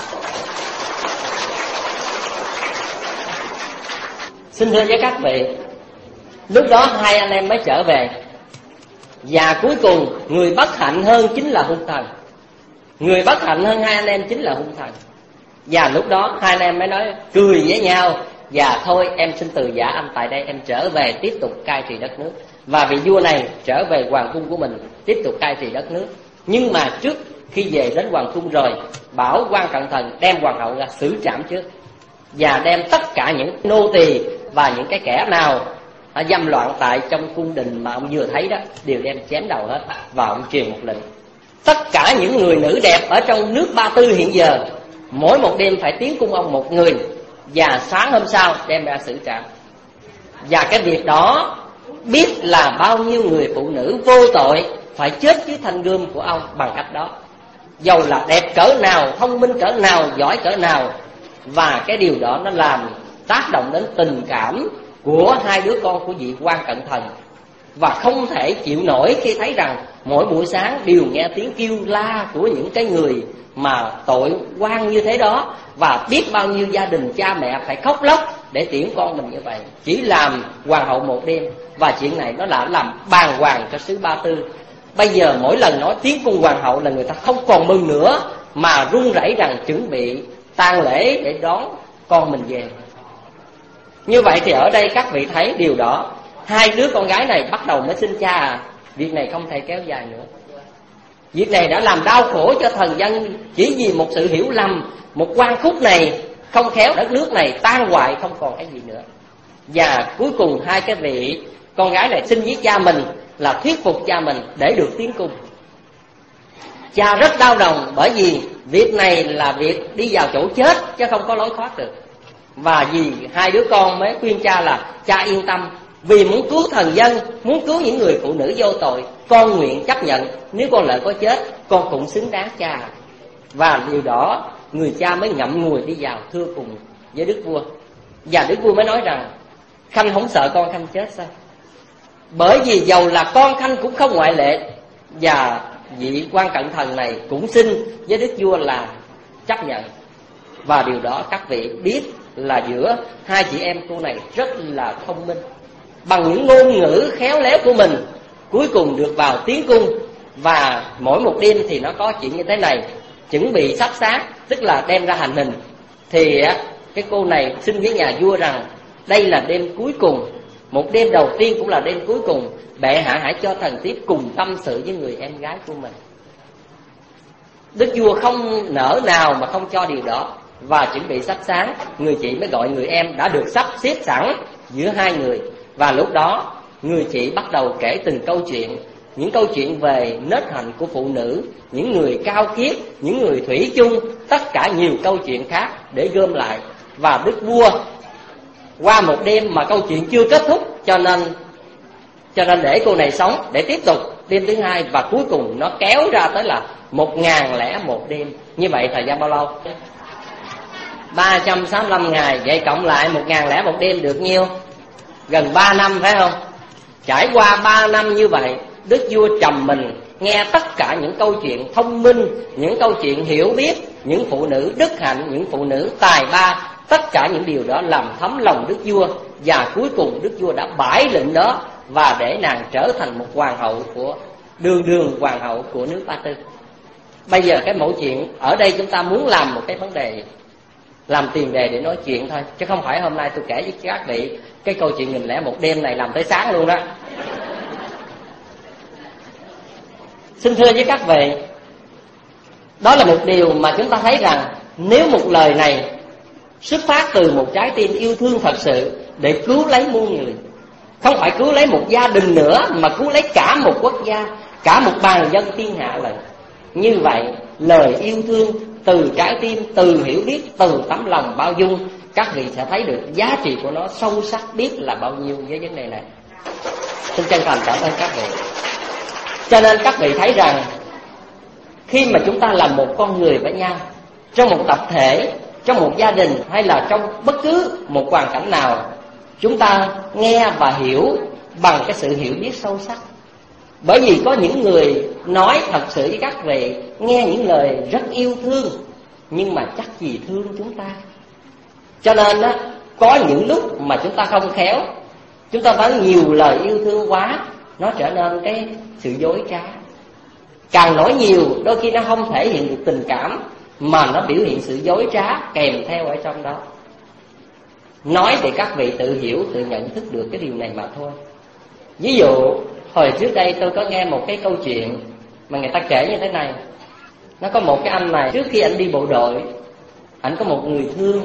S1: Xin thưa với các vị, lúc đó hai anh em mới trở về, và cuối cùng người bất hạnh hơn chính là hung thần. Người bất hạnh hơn hai anh em chính là hung thần. Và lúc đó hai anh em mới nói cười với nhau, và thôi em xin từ giả anh tại đây, em trở về tiếp tục cai trị đất nước. Và vị vua này trở về hoàng cung của mình tiếp tục cai trị đất nước. Nhưng mà trước khi về đến hoàng cung rồi, bảo quan cận thần đem hoàng hậu ra xử trảm trước, và đem tất cả những nô tỳ và những cái kẻ nào dâm loạn tại trong cung đình mà ông vừa thấy đó đều đem chém đầu hết. Và ông truyền một lệnh, tất cả những người nữ đẹp ở trong nước Ba Tư hiện giờ, mỗi một đêm phải tiến cung ông một người, và sáng hôm sau đem ra xử trảm. Và cái việc đó biết là bao nhiêu người phụ nữ vô tội phải chết dưới thanh gươm của ông bằng cách đó, dầu là đẹp cỡ nào, thông minh cỡ nào, giỏi cỡ nào. Và cái điều đó nó làm tác động đến tình cảm của hai đứa con của vị quan cận thần, và không thể chịu nổi khi thấy rằng mỗi buổi sáng đều nghe tiếng kêu la của những cái người mà tội oan như thế đó, và biết bao nhiêu gia đình cha mẹ phải khóc lóc để tiễn con mình như vậy, chỉ làm hoàng hậu một đêm. Và chuyện này nó đã làm bàng hoàng cho xứ Ba Tư. Bây giờ mỗi lần nói tiến cung hoàng hậu là người ta không còn mừng nữa, mà run rẩy rằng chuẩn bị tang lễ để đón con mình về. Như vậy thì ở đây các vị thấy điều đó, hai đứa con gái này bắt đầu mới sinh cha à. Việc này không thể kéo dài nữa. Việc này đã làm đau khổ cho thần dân, chỉ vì một sự hiểu lầm, một quan khúc này không khéo đất nước này tan hoại không còn cái gì nữa. Và cuối cùng hai cái vị con gái này xin với cha mình là thuyết phục cha mình để được tiến cung. Cha rất đau lòng, bởi vì việc này là việc đi vào chỗ chết chứ không có lối thoát được. Và vì hai đứa con mới khuyên cha là cha yên tâm, vì muốn cứu thần dân, muốn cứu những người phụ nữ vô tội, con nguyện chấp nhận, nếu con lỡ có chết con cũng xứng đáng cha. Và điều đó người cha mới ngậm ngùi đi vào thưa cùng với đức vua. Và đức vua mới nói rằng Khanh không sợ con Khanh chết sao? Bởi vì dầu là con Khanh cũng không ngoại lệ. Và vị quan cận thần này cũng xin với đức vua là chấp nhận. Và điều đó các vị biết là giữa hai chị em cô này rất là thông minh, bằng những ngôn ngữ khéo léo của mình cuối cùng được vào tiến cung. Và mỗi một đêm thì nó có chuyện như thế này, chuẩn bị sắp xác, tức là đem ra hành hình. Thì cái cô này xin với nhà vua rằng đây là đêm cuối cùng, một đêm đầu tiên cũng là đêm cuối cùng, bệ hạ hãy cho thần thiếp cùng tâm sự với người em gái của mình. Đức vua không nỡ nào mà không cho điều đó. Và chuẩn bị sắp sáng, người chị mới gọi người em đã được sắp xếp sẵn giữa hai người, Và lúc đó người chị bắt đầu kể từng câu chuyện, những câu chuyện về nết hạnh của phụ nữ, những người cao kiết, những người thủy chung, tất cả nhiều câu chuyện khác để gom lại. Và đức vua qua một đêm mà câu chuyện chưa kết thúc, cho nên cho nên để cô này sống để tiếp tục đêm thứ hai, và cuối cùng nó kéo ra tới là một ngàn lẻ một đêm. Như vậy thời gian bao lâu? ba trăm sáu mươi lăm ngày. Vậy cộng lại một ngàn lẻ một đêm được nhiêu? Gần ba năm phải không? Trải qua ba năm như vậy, đức vua trầm mình nghe tất cả những câu chuyện thông minh, những câu chuyện hiểu biết, những phụ nữ đức hạnh, những phụ nữ tài ba. Tất cả những điều đó làm thấm lòng đức vua, và cuối cùng đức vua đã bãi lệnh đó và để nàng trở thành một hoàng hậu của đường đường hoàng hậu của nước Ba Tư. Bây giờ cái mẫu chuyện ở đây chúng ta muốn làm một cái vấn đề, làm tiền đề để nói chuyện thôi, chứ không phải hôm nay tôi kể với các vị cái câu chuyện nghìn lẻ một đêm này làm tới sáng luôn đó. Xin thưa với các vị, đó là một điều mà chúng ta thấy rằng nếu một lời này xuất phát từ một trái tim yêu thương thật sự để cứu lấy muôn người, không phải cứu lấy một gia đình nữa, mà cứu lấy cả một quốc gia, cả một bàn dân thiên hạ lần. Như vậy lời yêu thương từ trái tim, từ hiểu biết, từ tấm lòng bao dung, các vị sẽ thấy được giá trị của nó sâu sắc biết là bao nhiêu với vấn đề này. Xin chân thành cảm ơn các vị. Cho nên các vị thấy rằng khi mà chúng ta là một con người với nhau, trong một tập thể, trong một gia đình, hay là trong bất cứ một hoàn cảnh nào, chúng ta nghe và hiểu bằng cái sự hiểu biết sâu sắc. Bởi vì có những người nói thật sự với các vị, nghe những lời rất yêu thương, nhưng mà chắc gì thương chúng ta. Cho nên á, có những lúc mà chúng ta không khéo, chúng ta nói nhiều lời yêu thương quá, nó trở nên cái sự dối trá. Càng nói nhiều, đôi khi nó không thể hiện được tình cảm, mà nó biểu hiện sự dối trá kèm theo ở trong đó. Nói để các vị tự hiểu, tự nhận thức được cái điều này mà thôi. Ví dụ hồi trước đây tôi có nghe một cái câu chuyện mà người ta kể như thế này. Nó có một cái anh này, trước khi anh đi bộ đội, anh có một người thương,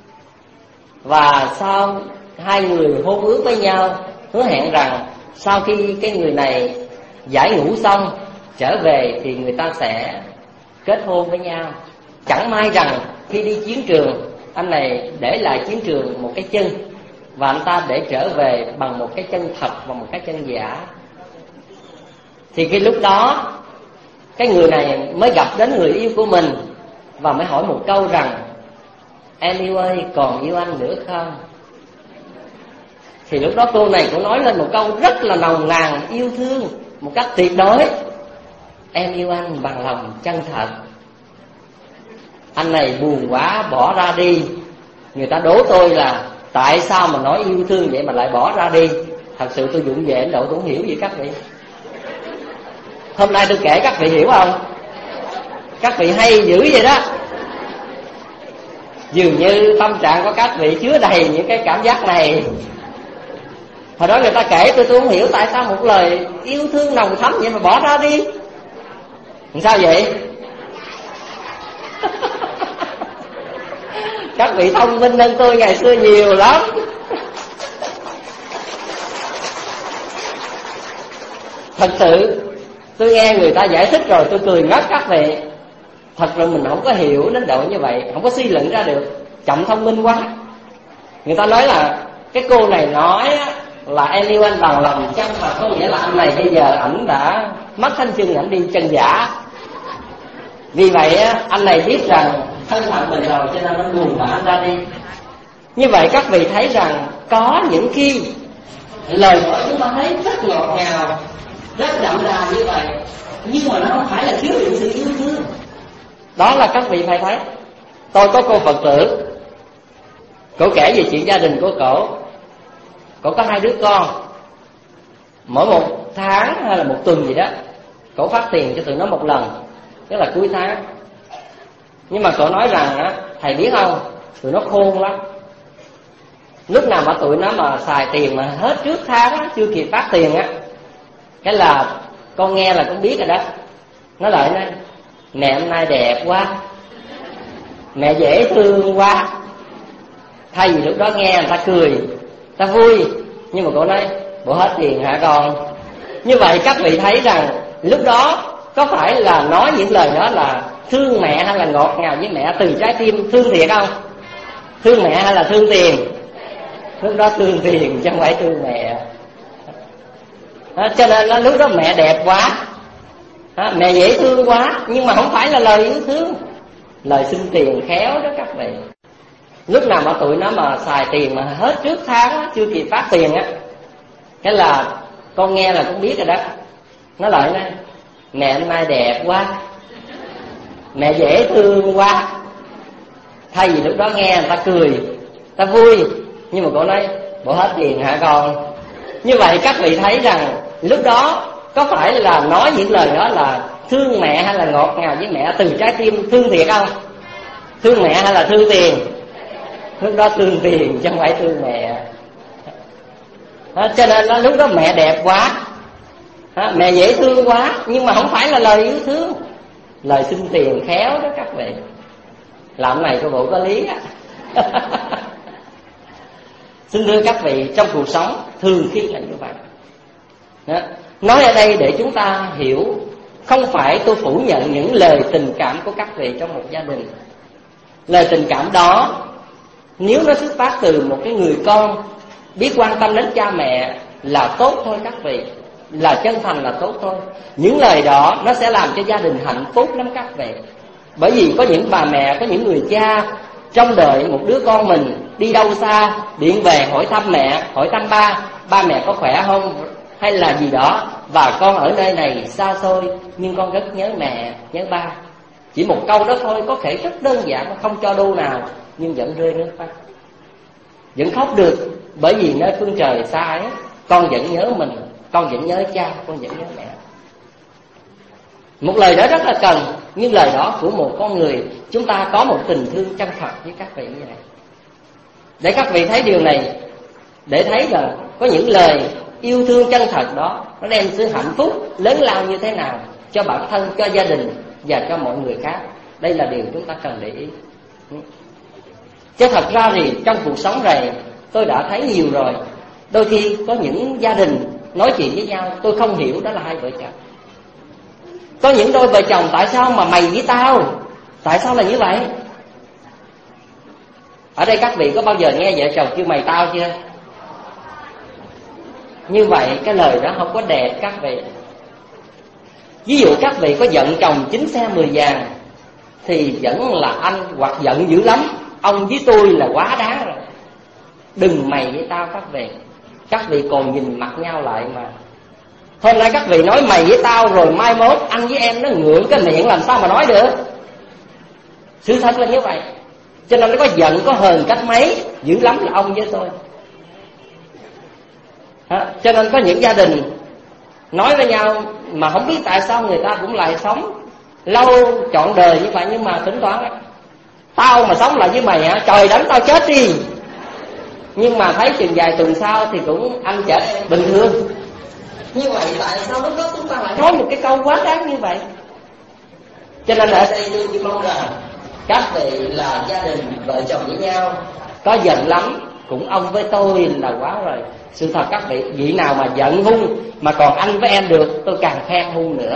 S1: và sau hai người hôn ước với nhau, hứa hẹn rằng sau khi cái người này giải ngũ xong trở về thì người ta sẽ kết hôn với nhau. Chẳng may rằng khi đi chiến trường, anh này để lại chiến trường một cái chân, và anh ta để trở về bằng một cái chân thật và một cái chân giả. Thì khi lúc đó cái người này mới gặp đến người yêu của mình và mới hỏi một câu rằng: em yêu ơi, còn yêu anh nữa không? Thì lúc đó cô này cũng nói lên một câu rất là nồng nàn yêu thương, một cách tuyệt đối: em yêu anh bằng lòng chân thật. Anh này buồn quá bỏ ra đi. Người ta đố tôi là tại sao mà nói yêu thương vậy mà lại bỏ ra đi. Thật sự tôi vụng về Ấn Độ tôi không hiểu gì các vị. Hôm nay tôi kể các vị hiểu không? Các vị hay dữ vậy đó. Dường như tâm trạng của các vị chứa đầy những cái cảm giác này. Hồi đó người ta kể tôi tôi không hiểu tại sao một lời yêu thương nồng thắm vậy mà bỏ ra đi. Làm sao vậy? Các vị thông minh hơn tôi ngày xưa nhiều lắm. Thật sự tôi nghe người ta giải thích rồi tôi cười ngất các vị. Thật là mình không có hiểu đến độ như vậy, không có suy luận ra được, chậm thông minh quá. Người ta nói là cái cô này nói là em yêu anh bằng lòng chân, mà có nghĩa là anh này bây giờ ảnh đã mất thanh chân, ảnh đi chân giả. Vì vậy anh này biết rằng thân phận mình rồi, cho nên nó buồn bã anh ra đi. Như vậy các vị thấy rằng có những khi lời nói chúng ta thấy rất ngọt ngào, rất đậm đà như vậy, nhưng mà nó không phải là chứa đựng sự yêu thương. Đó là các vị phải thấy. Tôi có cô Phật tử, cổ kể về chuyện gia đình của cổ. Cổ có hai đứa con. Mỗi một tháng hay là một tuần gì đó, cổ phát tiền cho tụi nó một lần, tức là cuối tháng. Nhưng mà cổ nói rằng á, thầy biết không, tụi nó khôn lắm. Lúc nào mà tụi nó mà xài tiền mà hết trước tháng á, chưa kịp phát tiền á, cái là con nghe là con biết rồi đó. Nó lại nói: mẹ hôm nay đẹp quá, mẹ dễ thương quá. Thay vì lúc đó nghe người ta cười, ta vui, Nhưng mà cô nói bộ hết tiền hả con? Như vậy các vị thấy rằng lúc đó có phải là nói những lời đó là thương mẹ hay là ngọt ngào với mẹ từ trái tim thương thiệt không? Thương mẹ hay là thương tiền? Lúc đó thương tiền chứ không phải thương mẹ. Đó, cho nên là lúc đó mẹ đẹp quá, đó, mẹ dễ thương quá, nhưng mà không phải là lời yêu thương, lời xin tiền khéo đó các vị. Lúc nào mà tụi nó mà xài tiền mà hết trước tháng á, chưa kịp phát tiền á, cái là con nghe là con biết rồi đó. Nó lại nói mẹ anh mai đẹp quá, mẹ dễ thương quá. Thay vì lúc đó nghe người ta cười, ta vui, nhưng mà cô nói bộ hết tiền hả con? Như vậy các vị thấy rằng lúc đó có phải là nói những lời đó là thương mẹ hay là ngọt ngào với mẹ từ trái tim thương thiệt không? Thương mẹ hay là thương tiền? Lúc đó thương tiền chứ không phải thương mẹ. Đó, cho nên là lúc đó mẹ đẹp quá, đó, mẹ dễ thương quá, nhưng mà không phải là lời yêu thương, lời xin tiền khéo đó các vị. Làm này có bộ có lý á. Xin thưa các vị, trong cuộc sống thường khi là như vậy. Đó. Nói ở đây để chúng ta hiểu, không phải tôi phủ nhận những lời tình cảm của các vị trong một gia đình. Lời tình cảm đó nếu nó xuất phát từ một cái người con biết quan tâm đến cha mẹ là tốt thôi các vị, là chân thành là tốt thôi. Những lời đó nó sẽ làm cho gia đình hạnh phúc lắm các vị. Bởi vì có những bà mẹ, có những người cha trông đợi một đứa con mình đi đâu xa, điện về hỏi thăm mẹ, hỏi thăm ba, ba mẹ có khỏe không hay là gì đó, và con ở nơi này xa xôi nhưng con rất nhớ mẹ, nhớ ba. Chỉ một câu đó thôi, có thể rất đơn giản, không cho đô nào, nhưng vẫn rơi nước mắt, vẫn khóc được. Bởi vì nơi phương trời xa ấy, con vẫn nhớ mình, con vẫn nhớ cha, con vẫn nhớ mẹ. Một lời đó rất là cần, nhưng lời đó của một con người, chúng ta có một tình thương chân thật với các vị như này. Để các vị thấy điều này, để thấy rằng có những lời yêu thương chân thật đó, nó đem sự hạnh phúc lớn lao như thế nào cho bản thân, cho gia đình và cho mọi người khác. Đây là điều chúng ta cần để ý. Chứ thật ra thì trong cuộc sống này tôi đã thấy nhiều rồi. Đôi khi có những gia đình nói chuyện với nhau tôi không hiểu đó là hai vợ chồng. Có những đôi vợ chồng tại sao mà mày với tao, tại sao là như vậy? Ở đây các vị có bao giờ nghe vợ chồng kêu mày tao chưa? Như vậy cái lời đó không có đẹp các vị. Ví dụ các vị có giận chồng chín xe mười vàng thì vẫn là anh, hoặc giận dữ lắm, ông với tôi là quá đáng rồi. Đừng mày với tao các vị. Các vị còn nhìn mặt nhau lại mà. Hôm nay các vị nói mày với tao, rồi mai mốt anh với em nó ngượng cái miệng làm sao mà nói được. Sự thật là như vậy. Cho nên nó có giận có hờn cách mấy, dữ lắm là ông với tôi. Đó. Cho nên có những gia đình nói với nhau mà không biết tại sao người ta cũng lại sống lâu trọn đời như vậy. Nhưng mà tính toán tao mà sống lại với mày hả, trời đánh tao chết đi. Nhưng mà thấy chừng vài tuần sau thì cũng anh trở bình thường. Như vậy tại sao lúc đó chúng ta lại nói một cái câu quá đáng như vậy? Cho nên ở đây tôi chỉ mong rằng các vị là gia đình vợ chồng với nhau, có giận lắm cũng ông với tôi là quá rồi. Sự thật các vị, vị nào mà giận hung mà còn anh với em được, tôi càng khen hung nữa.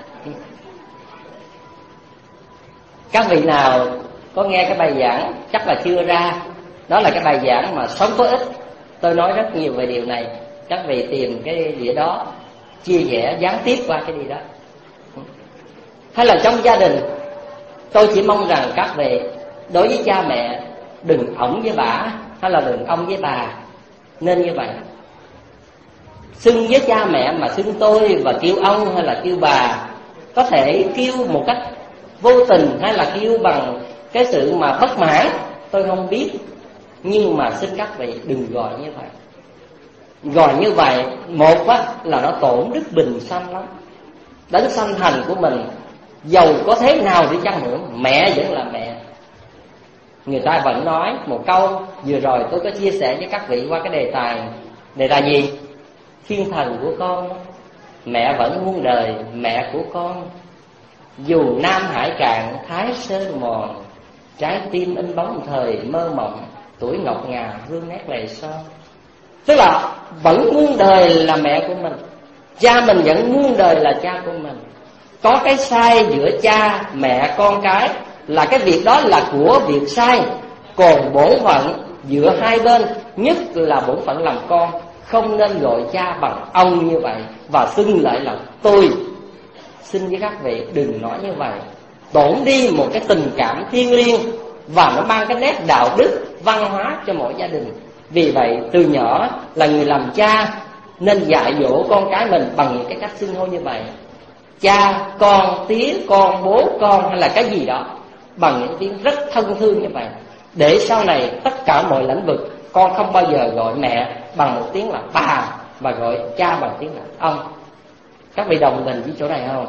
S1: Các vị nào có nghe cái bài giảng, chắc là chưa ra, đó là cái bài giảng mà sống có ích. Tôi nói rất nhiều về điều này. Các vị tìm cái đĩa đó, chia sẻ gián tiếp qua cái đĩa đó. Hay là trong gia đình, tôi chỉ mong rằng các vị đối với cha mẹ đừng ổng với bả, hay là đừng ông với bà. Nên như vậy, xưng với cha mẹ mà xưng tôi và kêu ông hay là kêu bà, có thể kêu một cách vô tình hay là kêu bằng cái sự mà bất mãn, tôi không biết. Nhưng mà xin các vị đừng gọi như vậy. Gọi như vậy, một á, là nó tổn đức bình sanh lắm. Đấng sanh thành của mình, dầu có thế nào đi chăng nữa, mẹ vẫn là mẹ. Người ta vẫn nói một câu, vừa rồi tôi có chia sẻ với các vị qua cái đề tài. Đề tài gì? Thiên thần của con, mẹ vẫn muôn đời mẹ của con. Dù Nam Hải cạn Thái Sơn mòn, trái tim in bóng thời mơ mộng, tuổi ngọc ngà hương nét lệ son. Tức là vẫn muôn đời là mẹ của mình, cha mình vẫn muôn đời là cha của mình. Có cái sai giữa cha, mẹ, con cái là cái việc đó là của việc sai. Còn bổn phận giữa hai bên, nhất là bổn phận làm con, không nên gọi cha bằng ông như vậy và xưng lại là tôi. Xin với các vị đừng nói như vậy, tổn đi một cái tình cảm thiêng liêng và nó mang cái nét đạo đức, văn hóa cho mỗi gia đình. Vì vậy từ nhỏ là người làm cha nên dạy dỗ con cái mình bằng những cái cách xưng hô như vậy: cha, con, tía, con, bố, con, hay là cái gì đó, bằng những tiếng rất thân thương như vậy. Để sau này tất cả mọi lĩnh vực con không bao giờ gọi mẹ bằng một tiếng là bà, mà gọi cha bằng tiếng là ông. Các vị đồng tình với chỗ này không?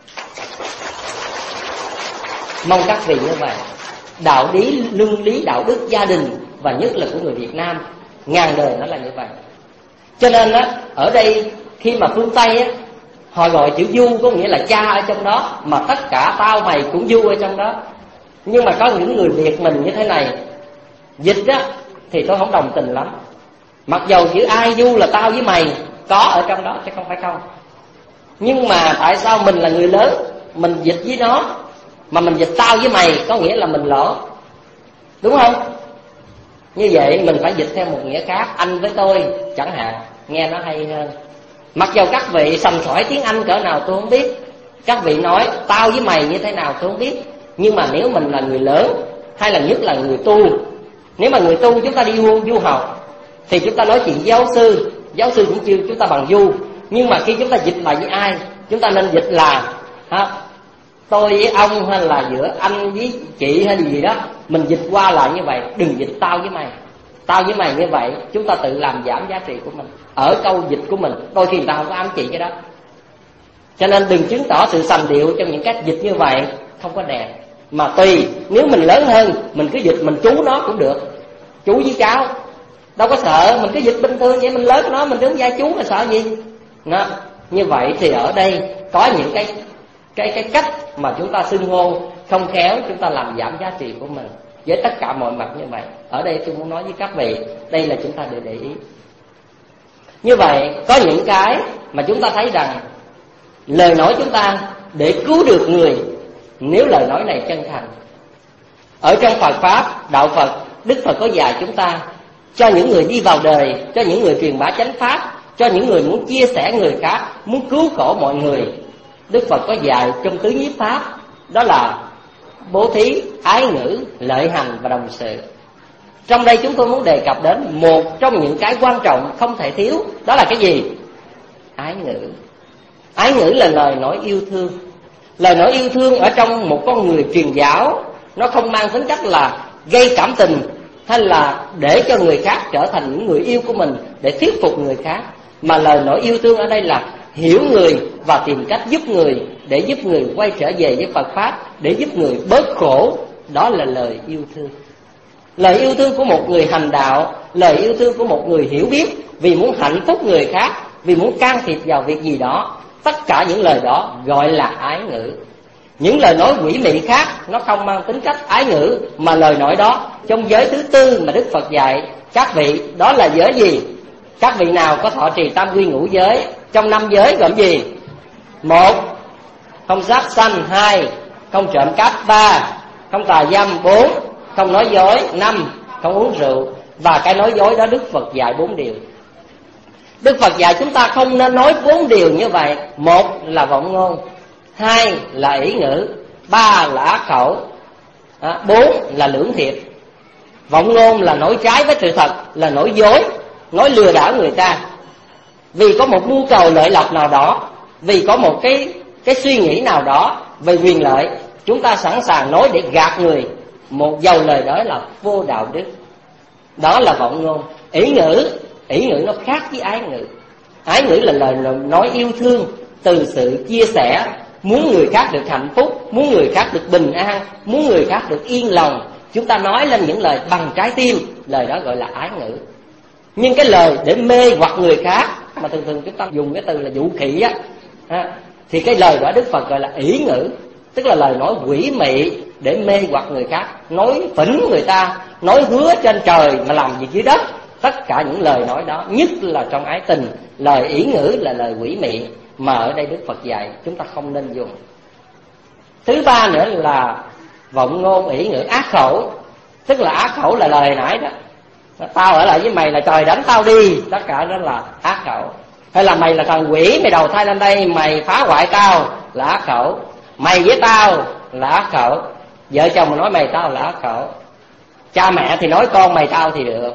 S1: Mong các vị như vậy. Đạo lý, luân lý, đạo đức gia đình, và nhất là của người Việt Nam ngàn đời nó là như vậy. Cho nên á, ở đây khi mà phương Tây á, họ gọi chữ du có nghĩa là cha ở trong đó, mà tất cả tao mày cũng du ở trong đó. Nhưng mà có những người Việt mình như thế này, dịch á thì tôi không đồng tình lắm. Mặc dầu chữ ai du là tao với mày có ở trong đó chứ không phải không. Nhưng mà tại sao mình là người lớn, mình dịch với nó, mà mình dịch tao với mày có nghĩa là mình lỗ, đúng không? Như vậy mình phải dịch theo một nghĩa khác, anh với tôi chẳng hạn, nghe nó hay hơn. Mặc dầu các vị sầm sỏi tiếng Anh cỡ nào tôi không biết, các vị nói tao với mày như thế nào tôi không biết, nhưng mà nếu mình là người lớn, hay là nhất là người tu, nếu mà người tu chúng ta đi du, du học thì chúng ta nói chuyện với giáo sư, giáo sư cũng kêu chúng ta bằng du. Nhưng mà khi chúng ta dịch lại với ai, chúng ta nên dịch là ha, tôi với ông, hay là giữa anh với chị hay gì đó, mình dịch qua lại như vậy. Đừng dịch tao với mày. Tao với mày như vậy chúng ta tự làm giảm giá trị của mình ở câu dịch của mình. Đôi khi người ta không có ám chỉ cái đó. Cho nên đừng chứng tỏ sự sành điệu trong những cách dịch như vậy, không có đẹp. Mà tùy, nếu mình lớn hơn mình cứ dịch mình chú nó cũng được, chú với cháu, đâu có sợ. Mình cứ dịch bình thường vậy, mình lớn nó mình đứng vai chú là sợ gì đó. Như vậy thì ở đây có những cái cái cái cách mà chúng ta xưng hô không khéo, chúng ta làm giảm giá trị của mình với tất cả mọi mặt như vậy. Ở đây tôi muốn nói với các vị, đây là chúng ta đều để ý. Như vậy có những cái mà chúng ta thấy rằng lời nói chúng ta để cứu được người, nếu lời nói này chân thành. Ở trong Phật Pháp, Đạo Phật, Đức Phật có dạy chúng ta, cho những người đi vào đời, cho những người truyền bá chánh Pháp, cho những người muốn chia sẻ người khác, muốn cứu khổ mọi người. Đức Phật có dạy trong tứ nhiếp Pháp, đó là bố thí, ái ngữ, lợi hành và đồng sự. Trong đây chúng tôi muốn đề cập đến một trong những cái quan trọng không thể thiếu, đó là cái gì? Ái ngữ. Ái ngữ là lời nói yêu thương. Lời nói yêu thương ở trong một con người truyền giáo, nó không mang tính cách là gây cảm tình, hay là để cho người khác trở thành những người yêu của mình để thuyết phục người khác. Mà lời nói yêu thương ở đây là hiểu người và tìm cách giúp người, để giúp người quay trở về với Phật Pháp, để giúp người bớt khổ. Đó là lời yêu thương. Lời yêu thương của một người hành đạo, lời yêu thương của một người hiểu biết, vì muốn hạnh phúc người khác, vì muốn can thiệp vào việc gì đó. Tất cả những lời đó gọi là ái ngữ. Những lời nói quỷ mị khác nó không mang tính cách ái ngữ, mà lời nói đó trong giới thứ tư mà Đức Phật dạy các vị, đó là giới gì? Các vị nào có thọ trì tam quy ngũ giới? Trong năm giới gồm gì? Một, không sát sanh. Hai, không trộm cắp. Ba, không tà dâm. Bốn, không nói dối. Năm, không uống rượu. Và cái nói dối đó Đức Phật dạy bốn điều. Đức Phật dạy chúng ta không nên nói bốn điều như vậy. Một là vọng ngôn, hai là ỷ ngữ, ba là ác khẩu, à, bốn là lưỡng thiệp. Vọng ngôn là nói trái với sự thật, là nói dối, nói lừa đảo người ta. Vì có một nhu cầu lợi lộc nào đó, vì có một cái cái suy nghĩ nào đó về quyền lợi, chúng ta sẵn sàng nói để gạt người, một dầu lời đó là vô đạo đức. Đó là vọng ngôn. Ỷ ngữ, ỷ ngữ nó khác với ái ngữ. Ái ngữ là lời nói yêu thương, từ sự chia sẻ, muốn người khác được hạnh phúc, muốn người khác được bình an, muốn người khác được yên lòng. Chúng ta nói lên những lời bằng trái tim, lời đó gọi là ái ngữ. Nhưng cái lời để mê hoặc người khác, mà thường thường chúng ta dùng cái từ là dụ khỉ á, thì cái lời đó Đức Phật gọi là ỷ ngữ. Tức là lời nói quỷ mị để mê hoặc người khác, nói phỉnh người ta, nói hứa trên trời mà làm gì dưới đất, tất cả những lời nói đó, nhất là trong ái tình, lời ỷ ngữ là lời quỷ mị, mà ở đây Đức Phật dạy chúng ta không nên dùng. Thứ ba nữa là vọng ngôn ỷ ngữ ác khẩu. Tức là ác khẩu là lời nãy đó, tao ở lại với mày là trời đánh tao đi, tất cả đó là ác khẩu. Hay là mày là thần quỷ, mày đầu thai lên đây mày phá hoại tao là ác khẩu. Mày với tao là ác khẩu. Vợ chồng mà nói mày tao là ác khẩu. Cha mẹ thì nói con mày tao thì được.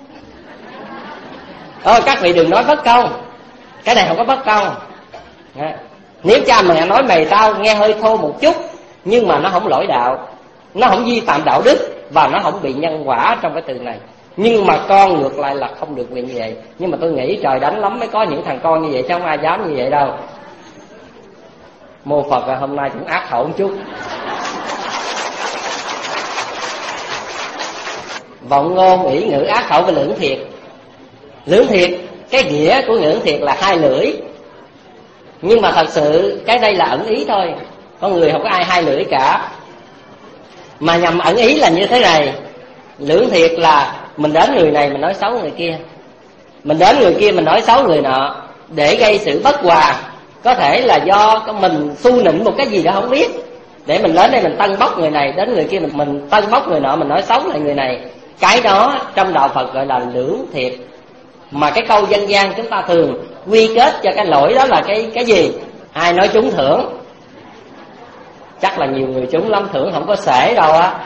S1: Ờ, các vị đừng nói bất công, cái này không có bất công. Nếu cha mẹ nói mày tao nghe hơi thô một chút, nhưng mà nó không lỗi đạo, nó không vi phạm đạo đức, và nó không bị nhân quả trong cái từ này. Nhưng mà con ngược lại là không được quyền như vậy. Nhưng mà tôi nghĩ trời đánh lắm mới có những thằng con như vậy, chứ không ai dám như vậy đâu. Mô Phật là hôm nay cũng ác khẩu một chút. Vọng ngôn ỷ ngữ ác khẩu với lưỡng thiệt. Lưỡng thiệt, cái nghĩa của lưỡng thiệt là hai lưỡi, nhưng mà thật sự cái đây là ẩn ý thôi. Con người không có ai hai lưỡi cả, mà nhằm ẩn ý là như thế này. Lưỡng thiệt là mình đến người này mình nói xấu người kia, mình đến người kia mình nói xấu người nọ, để gây sự bất hòa. Có thể là do mình xu nịnh một cái gì đó không biết, để mình đến đây mình tân bốc người này, đến người kia mình, mình tân bốc người nọ, mình nói xấu lại người này. Cái đó trong đạo Phật gọi là lưỡng thiệt. Mà cái câu dân gian chúng ta thường quy kết cho cái lỗi đó là cái cái gì? Ai nói trúng thưởng? Chắc là nhiều người trúng lắm, thưởng không có sể đâu á.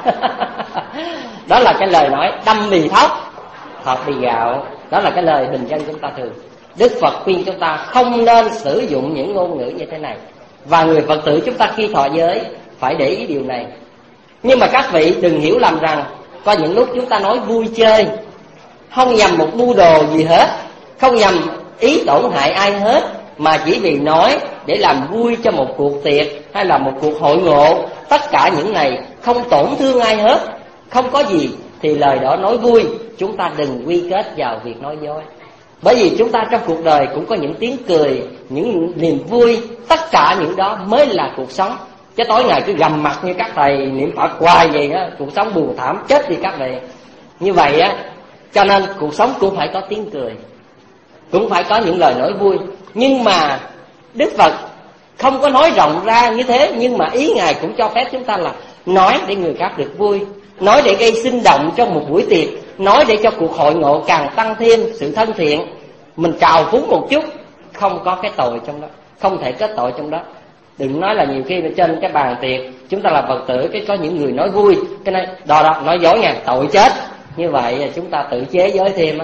S1: Đó là cái lời nói đâm bì thóc, thọt bì gạo. Đó là cái lời bình dân chúng ta thường. Đức Phật khuyên chúng ta không nên sử dụng những ngôn ngữ như thế này. Và người Phật tử chúng ta khi thọ giới phải để ý điều này. Nhưng mà các vị đừng hiểu lầm rằng có những lúc chúng ta nói vui chơi, không nhằm một mưu đồ gì hết, không nhằm ý tổn hại ai hết, mà chỉ vì nói để làm vui cho một cuộc tiệc hay là một cuộc hội ngộ. Tất cả những này không tổn thương ai hết, không có gì, thì lời đó nói vui. Chúng ta đừng quy kết vào việc nói dối. Bởi vì chúng ta trong cuộc đời cũng có những tiếng cười, những niềm vui. Tất cả những đó mới là cuộc sống. Chứ tối ngày cứ gầm mặt như các thầy niệm Phật hoài vậy á, cuộc sống buồn thảm chết đi các vị. Như vậy á, cho nên cuộc sống cũng phải có tiếng cười, cũng phải có những lời nói vui. Nhưng mà Đức Phật không có nói rộng ra như thế, nhưng mà ý Ngài cũng cho phép chúng ta là nói để người khác được vui, nói để gây sinh động trong một buổi tiệc, nói để cho cuộc hội ngộ càng tăng thêm sự thân thiện. Mình trào phúng một chút, không có cái tội trong đó, không thể kết tội trong đó. Đừng nói là nhiều khi trên cái bàn tiệc chúng ta là Phật tử, cái có những người nói vui, cái này đò đò nói dối nha, tội chết. Như vậy chúng ta tự chế giới thêm á.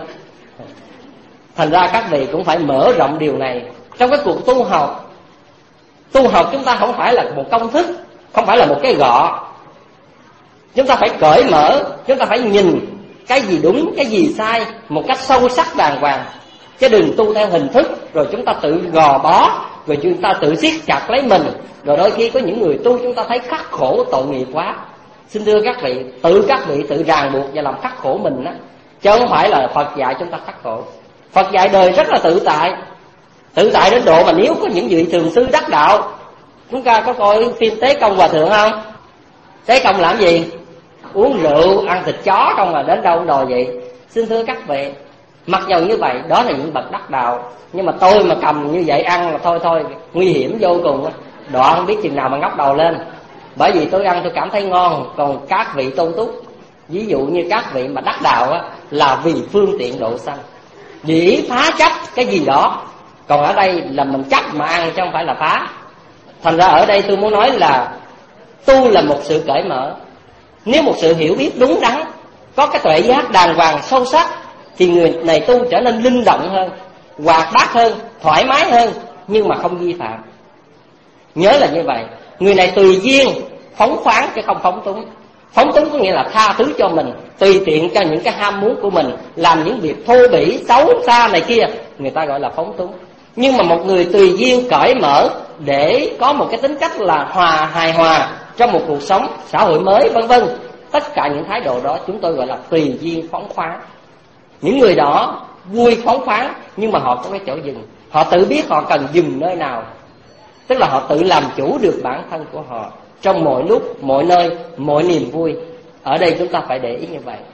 S1: Thành ra các vị cũng phải mở rộng điều này. Trong cái cuộc tu học, tu học chúng ta không phải là một công thức, không phải là một cái gọ. Chúng ta phải cởi mở, chúng ta phải nhìn cái gì đúng, cái gì sai một cách sâu sắc đàng hoàng. Chứ đừng tu theo hình thức, rồi chúng ta tự gò bó, rồi chúng ta tự siết chặt lấy mình. Rồi đôi khi có những người tu chúng ta thấy khắc khổ tội nghiệp quá. Xin thưa các vị, tự các vị tự ràng buộc và làm khắc khổ mình á, chứ không phải là Phật dạy chúng ta khắc khổ. Phật dạy đời rất là tự tại, tự tại đến độ mà nếu có những vị thường sư đắc đạo. Chúng ta có coi phim Tế Công Hòa Thượng không? Tế Công làm gì? Uống rượu, ăn thịt chó không, mà đến đâu cũng đòi vậy. Xin thưa các vị, mặc dầu như vậy, đó là những bậc đắc đạo. Nhưng mà tôi mà cầm như vậy ăn là thôi thôi, nguy hiểm vô cùng. Đoạn không biết chừng nào mà ngóc đầu lên. Bởi vì tôi ăn tôi cảm thấy ngon. Còn các vị tôn túc, ví dụ như các vị mà đắc đạo á, là vì phương tiện độ sanh, vì phá chấp cái gì đó. Còn ở đây là mình chấp mà ăn chứ không phải là phá. Thành ra ở đây tôi muốn nói là tu là một sự cởi mở. Nếu một sự hiểu biết đúng đắn, có cái tuệ giác đàng hoàng sâu sắc, thì người này tu trở nên linh động hơn, hoạt bát hơn, thoải mái hơn, nhưng mà không vi phạm. Nhớ là như vậy. Người này tùy duyên, phóng khoáng chứ không phóng túng. Phóng túng có nghĩa là tha thứ cho mình, tùy tiện cho những cái ham muốn của mình, làm những việc thô bỉ, xấu xa này kia, người ta gọi là phóng túng. Nhưng mà một người tùy duyên cởi mở để có một cái tính cách là hòa, hài hòa trong một cuộc sống xã hội mới, vân vân. Tất cả những thái độ đó chúng tôi gọi là tùy duyên phóng khoáng. Những người đó vui phóng khoáng, nhưng mà họ có cái chỗ dừng. Họ tự biết họ cần dừng nơi nào. Tức là họ tự làm chủ được bản thân của họ trong mọi lúc, mọi nơi, mọi niềm vui. Ở đây chúng ta phải để ý như vậy.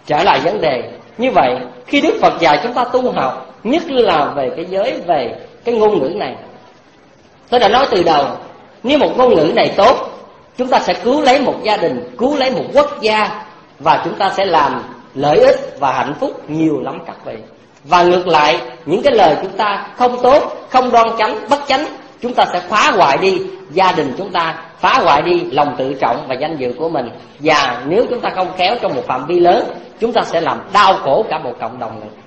S1: trở lại vấn đề. Như vậy khi Đức Phật dạy chúng ta tu học, nhất là về cái giới, về cái ngôn ngữ này, tôi đã nói từ đầu, nếu một ngôn ngữ này tốt, chúng ta sẽ cứu lấy một gia đình, cứu lấy một quốc gia, và chúng ta sẽ làm lợi ích và hạnh phúc nhiều lắm các vị. Và ngược lại, những cái lời chúng ta không tốt, không đoan chánh, bất chánh, chúng ta sẽ phá hoại đi gia đình chúng ta, phá hoại đi lòng tự trọng và danh dự của mình. Và nếu chúng ta không khéo trong một phạm vi lớn, chúng ta sẽ làm đau khổ cả một cộng đồng này.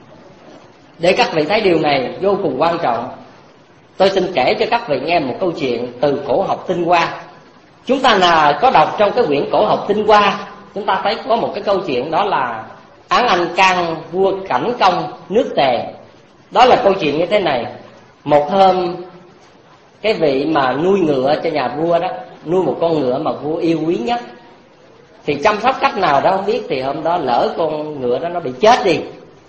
S1: Để các vị thấy điều này vô cùng quan trọng, tôi xin kể cho các vị nghe một câu chuyện từ cổ học Tinh Hoa. Chúng ta là có đọc trong cái quyển cổ học Tinh Hoa, chúng ta thấy có một cái câu chuyện, đó là Án Anh can vua Cảnh Công nước Tề. Đó là câu chuyện như thế này. Một hôm, cái vị mà nuôi ngựa cho nhà vua đó, nuôi một con ngựa mà vua yêu quý nhất, thì chăm sóc cách nào đó không biết, thì hôm đó lỡ con ngựa đó nó bị chết đi,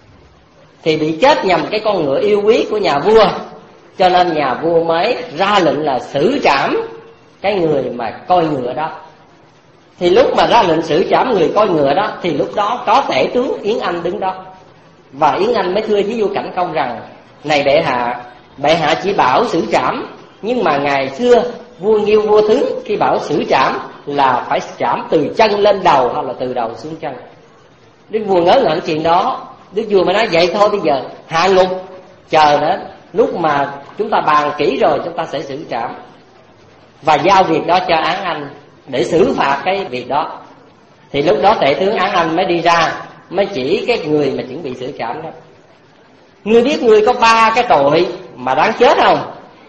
S1: thì bị chết nhầm cái con ngựa yêu quý của nhà vua. Cho nên nhà vua mới ra lệnh là xử trảm cái người mà coi ngựa đó. Thì lúc mà ra lệnh xử trảm người coi ngựa đó, thì lúc đó có tể tướng Yến Anh đứng đó. Và Yến Anh mới thưa với vua Cảnh Công rằng: này bệ hạ, bệ hạ chỉ bảo xử trảm, nhưng mà ngày xưa vua Nghiêu vua Thứ khi bảo xử trảm là phải trảm từ chân lên đầu hay là từ đầu xuống chân. Đức vua ngớ ngẩn chuyện đó. Đức vua mới nói: vậy thôi bây giờ hạ ngục, chờ đến lúc mà chúng ta bàn kỹ rồi chúng ta sẽ xử trảm, và giao việc đó cho Án Anh để xử phạt cái việc đó. Thì lúc đó tể tướng Án Anh mới đi ra, mới chỉ cái người mà chuẩn bị xử trảm đó: ngươi biết ngươi có ba cái tội mà đáng chết không?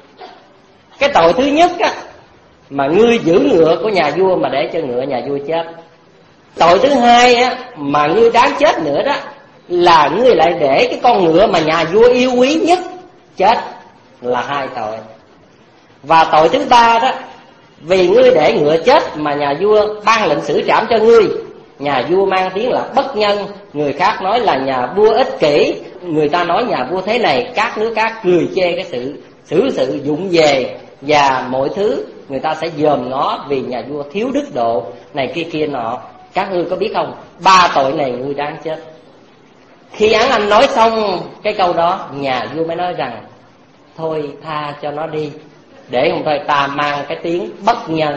S1: Cái tội thứ nhất á, mà ngươi giữ ngựa của nhà vua mà để cho ngựa nhà vua chết. Tội thứ hai á, mà ngươi đáng chết nữa đó, là ngươi lại để cái con ngựa mà nhà vua yêu quý nhất chết. Là hai tội. Và tội thứ ba đó, vì ngươi để ngựa chết mà nhà vua ban lệnh xử trảm cho ngươi, nhà vua mang tiếng là bất nhân, người khác nói là nhà vua ích kỷ, người ta nói nhà vua thế này, các nước khác cười chê cái sự xử sự dụng về, và mọi thứ người ta sẽ dòm ngó vì nhà vua thiếu đức độ này kia kia nọ. Các ngươi có biết không, ba tội này ngươi đáng chết. Khi Án Anh nói xong cái câu đó, nhà vua mới nói rằng: thôi tha cho nó đi, để không thôi ta mang cái tiếng bất nhân.